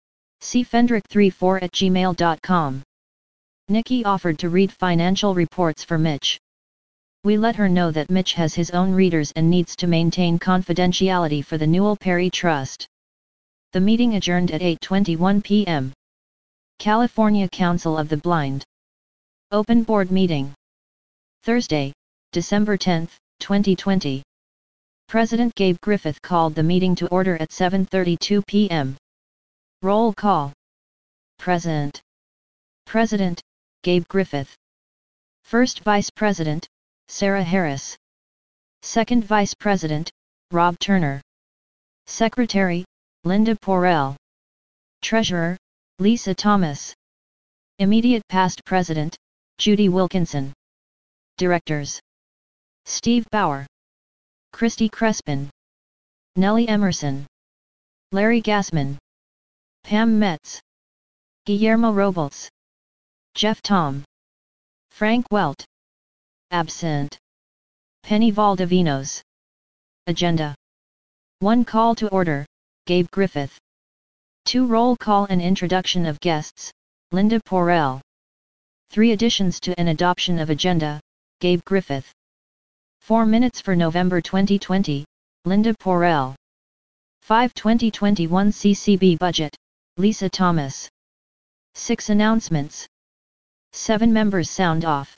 c fendrick thirty-four at gmail dot com. Nikki offered to read financial reports for Mitch. We let her know that Mitch has his own readers and needs to maintain confidentiality for the Newell Perry Trust. The meeting adjourned at eight twenty-one p m California Council of the Blind. Open Board Meeting. Thursday, December tenth, twenty twenty. President Gabe Griffith called the meeting to order at seven thirty-two p m Roll call. Present. President, Gabe Griffith. First Vice President, Sarah Harris. Second Vice President, Rob Turner. Secretary, Linda Porrell. Treasurer, Lisa Thomas. Immediate Past President, Judy Wilkinson. Directors: Steve Bauer, Christy Crespin, Nellie Emerson, Larry Gassman, Pam Metz, Guillermo Robles, Jeff Tom, Frank Welt. Absent: Penny Valdovinos. Agenda: one Call to order, Gabe Griffith. two Roll call and introduction of guests, Linda Porrell. three Additions to an adoption of agenda, Gabe Griffith. four Minutes for November twenty twenty, Linda Porrell. five twenty twenty-one C C B Budget, Lisa Thomas. six Announcements. seven Members sound off.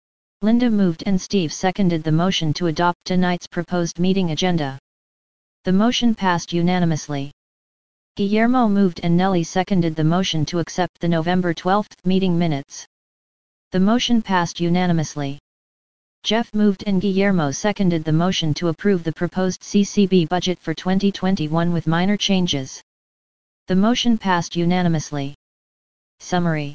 Linda moved and Steve seconded the motion to adopt tonight's proposed meeting agenda. The motion passed unanimously. Guillermo moved and Nellie seconded the motion to accept the November twelfth meeting minutes. The motion passed unanimously. Jeff moved and Guillermo seconded the motion to approve the proposed C C B budget for twenty twenty-one with minor changes. The motion passed unanimously. Summary: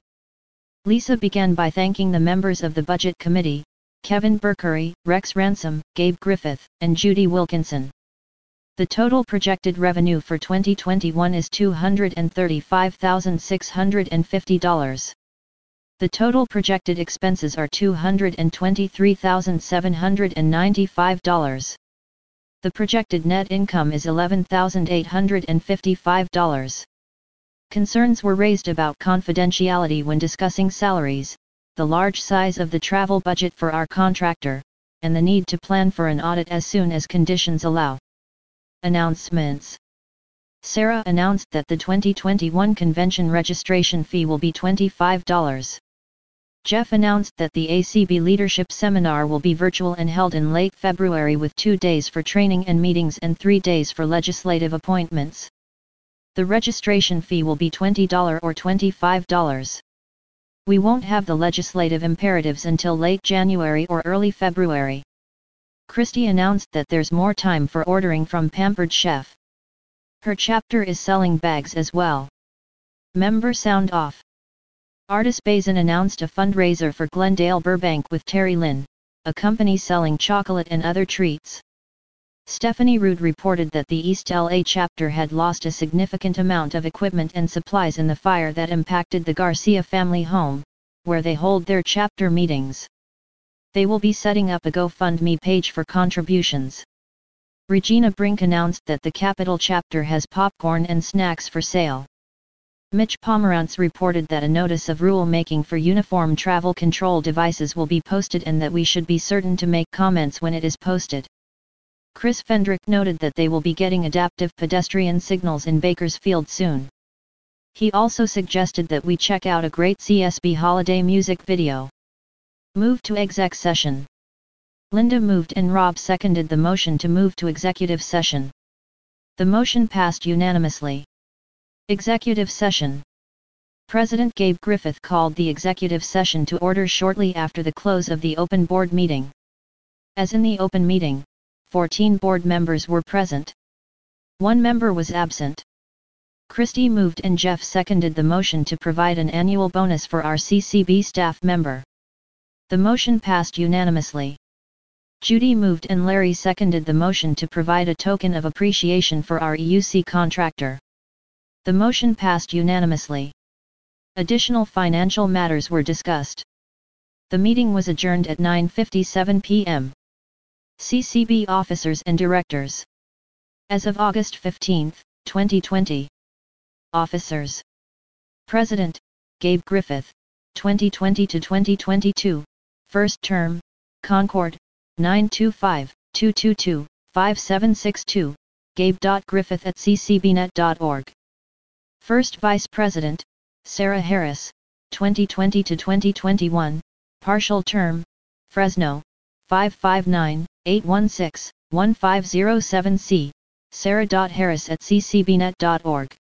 Lisa began by thanking the members of the Budget Committee, Kevin Burkery, Rex Ransom, Gabe Griffith, and Judy Wilkinson. The total projected revenue for twenty twenty-one is two hundred thirty-five thousand six hundred fifty dollars. The total projected expenses are two hundred twenty-three thousand seven hundred ninety-five dollars. The projected net income is eleven thousand eight hundred fifty-five dollars. Concerns were raised about confidentiality when discussing salaries, the large size of the travel budget for our contractor, and the need to plan for an audit as soon as conditions allow. Announcements. Sarah announced that the twenty twenty-one convention registration fee will be twenty-five dollars. Jeff announced that the A C B Leadership Seminar will be virtual and held in late February with two days for training and meetings and three days for legislative appointments. The registration fee will be twenty dollars or twenty-five dollars. We won't have the legislative imperatives until late January or early February. Christie announced that there's more time for ordering from Pampered Chef. Her chapter is selling bags as well. Member sound off. Artis Bazin announced a fundraiser for Glendale Burbank with Terry Lynn, a company selling chocolate and other treats. Stephanie Rood reported that the East L A chapter had lost a significant amount of equipment and supplies in the fire that impacted the Garcia family home, where they hold their chapter meetings. They will be setting up a GoFundMe page for contributions. Regina Brink announced that the Capital chapter has popcorn and snacks for sale. Mitch Pomerantz reported that a notice of rule-making for uniform travel control devices will be posted and that we should be certain to make comments when it is posted. Chris Fendrick noted that they will be getting adaptive pedestrian signals in Bakersfield soon. He also suggested that we check out a great C S B holiday music video. Move to exec session. Linda moved and Rob seconded the motion to move to executive session. The motion passed unanimously. Executive session. President Gabe Griffith called the executive session to order shortly after the close of the open board meeting. As in the open meeting, fourteen board members were present. One member was absent. Christie moved and Jeff seconded the motion to provide an annual bonus for our C C B staff member. The motion passed unanimously. Judy moved and Larry seconded the motion to provide a token of appreciation for our E U C contractor. The motion passed unanimously. Additional financial matters were discussed. The meeting was adjourned at nine fifty-seven p m C C B officers and directors. As of August fifteenth, twenty twenty. Officers. President, Gabe Griffith, twenty twenty to twenty twenty-two, first term, Concord, nine two five, two two two, five seven six two, gabe.griffith at c c b net dot org. First Vice President, Sarah Harris, twenty twenty to twenty twenty-one, partial term, Fresno, five five nine, eight one six, one five zero seven C, sarah.harris at c c b net dot org.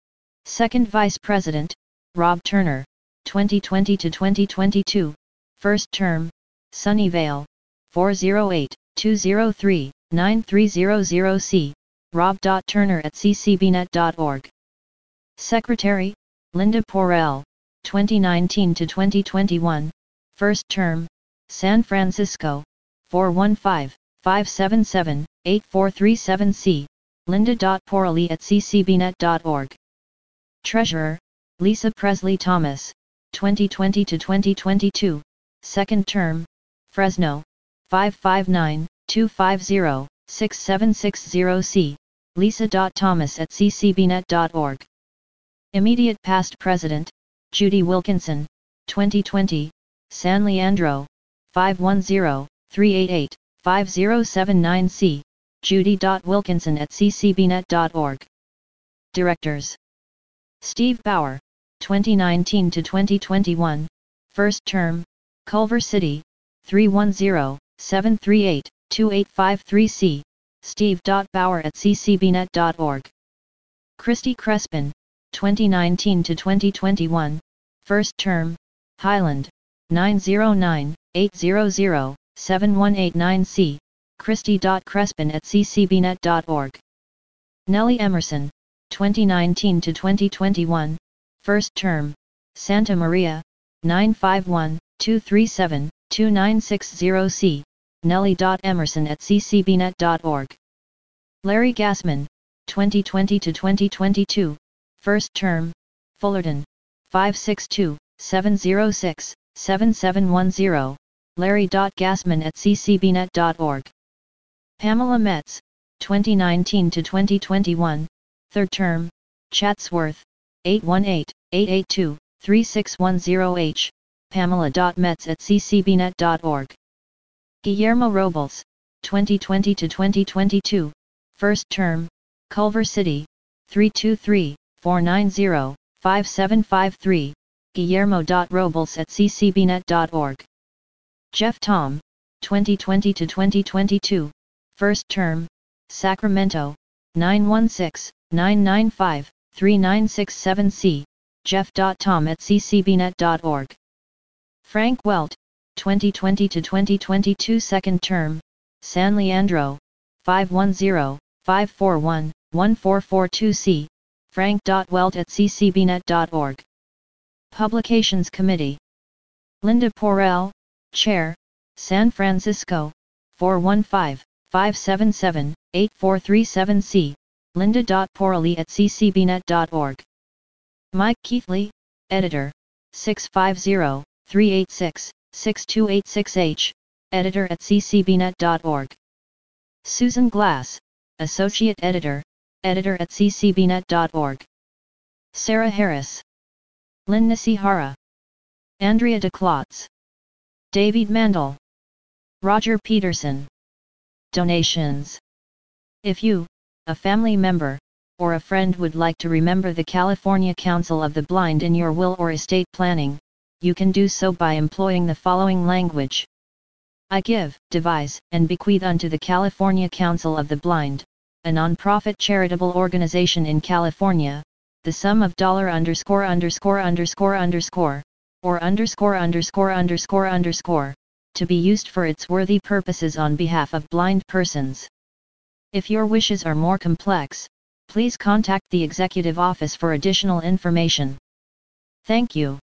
Second Vice President, Rob Turner, twenty twenty to twenty twenty-two, first term, Sunnyvale, four zero eight, two zero three, nine three zero zero C, rob.turner at c c b net dot org. Secretary, Linda Porrell, twenty nineteen to twenty twenty-one, first term, San Francisco, four one five, five seven seven, eight four three seven C, linda.porrelli at c c b net dot org. Treasurer, Lisa Presley Thomas, twenty twenty to twenty twenty-two, second term, Fresno, five five nine, two five zero, six seven six zero C, lisa.thomas at c c b net dot org. Immediate past President, Judy Wilkinson, twenty twenty, San Leandro, five one zero, three eight eight, five zero seven nine C, judy.wilkinson at c c b net dot org. Directors. Steve Bauer, twenty nineteen to twenty twenty-one, first term, Culver City, three one zero, seven three eight, two eight five three C, steve.bauer at c c b net dot org. Christy Crespin, twenty nineteen to twenty twenty-one, first term, Highland, nine zero nine, eight zero zero, seven one eight nine C, christy.crespin at c c b net dot org. Nellie Emerson, twenty nineteen to twenty twenty-one, first term, Santa Maria, nine five one, two three seven, two nine six zero C, nellie.emerson at c c b net dot org. Larry Gassman, twenty twenty to twenty twenty-two, first term, Fullerton, five six two, seven zero six, seven seven one zero, larry.gassman at c c b net dot org. Pamela Metz, twenty nineteen to twenty twenty-one, third term, Chatsworth, eight one eight, eight eight two, three six one zero H, pamela.metz at c c b net dot org. Guillermo Robles, twenty twenty to twenty twenty-two, first term, Culver City, three two three, four nine zero, five seven five three, guillermo.robles at c c b net dot org. Jeff Tom, twenty twenty to twenty twenty-two, first term, Sacramento, nine one six, nine nine five, three nine six seven C, jeff.tom at c c b net dot org. Frank Welt, twenty twenty to twenty twenty-two second term, San Leandro, five one zero, five four one, one four four two C, frank dot welt at c c b net dot org. Publications Committee. Linda Porel, Chair, San Francisco, four one five, five seven seven, eight four three seven C, linda dot porelli at c c b net dot org. Mike Keithley, Editor, six five zero, three eight six, six two eight six H, Editor at c c b net dot org. Susan Glass, Associate Editor, Editor at c c b net dot org. Sarah Harris, Lynn Nisihara, Andrea DeClotz, David Mandel, Roger Peterson. Donations. If you, a family member, or a friend would like to remember the California Council of the Blind in your will or estate planning, you can do so by employing the following language. I give, devise, and bequeath unto the California Council of the Blind, a non-profit charitable organization in California, the sum of dollar underscore underscore underscore underscore, or underscore underscore underscore underscore, to be used for its worthy purposes on behalf of blind persons. If your wishes are more complex, please contact the Executive Office for additional information. Thank you.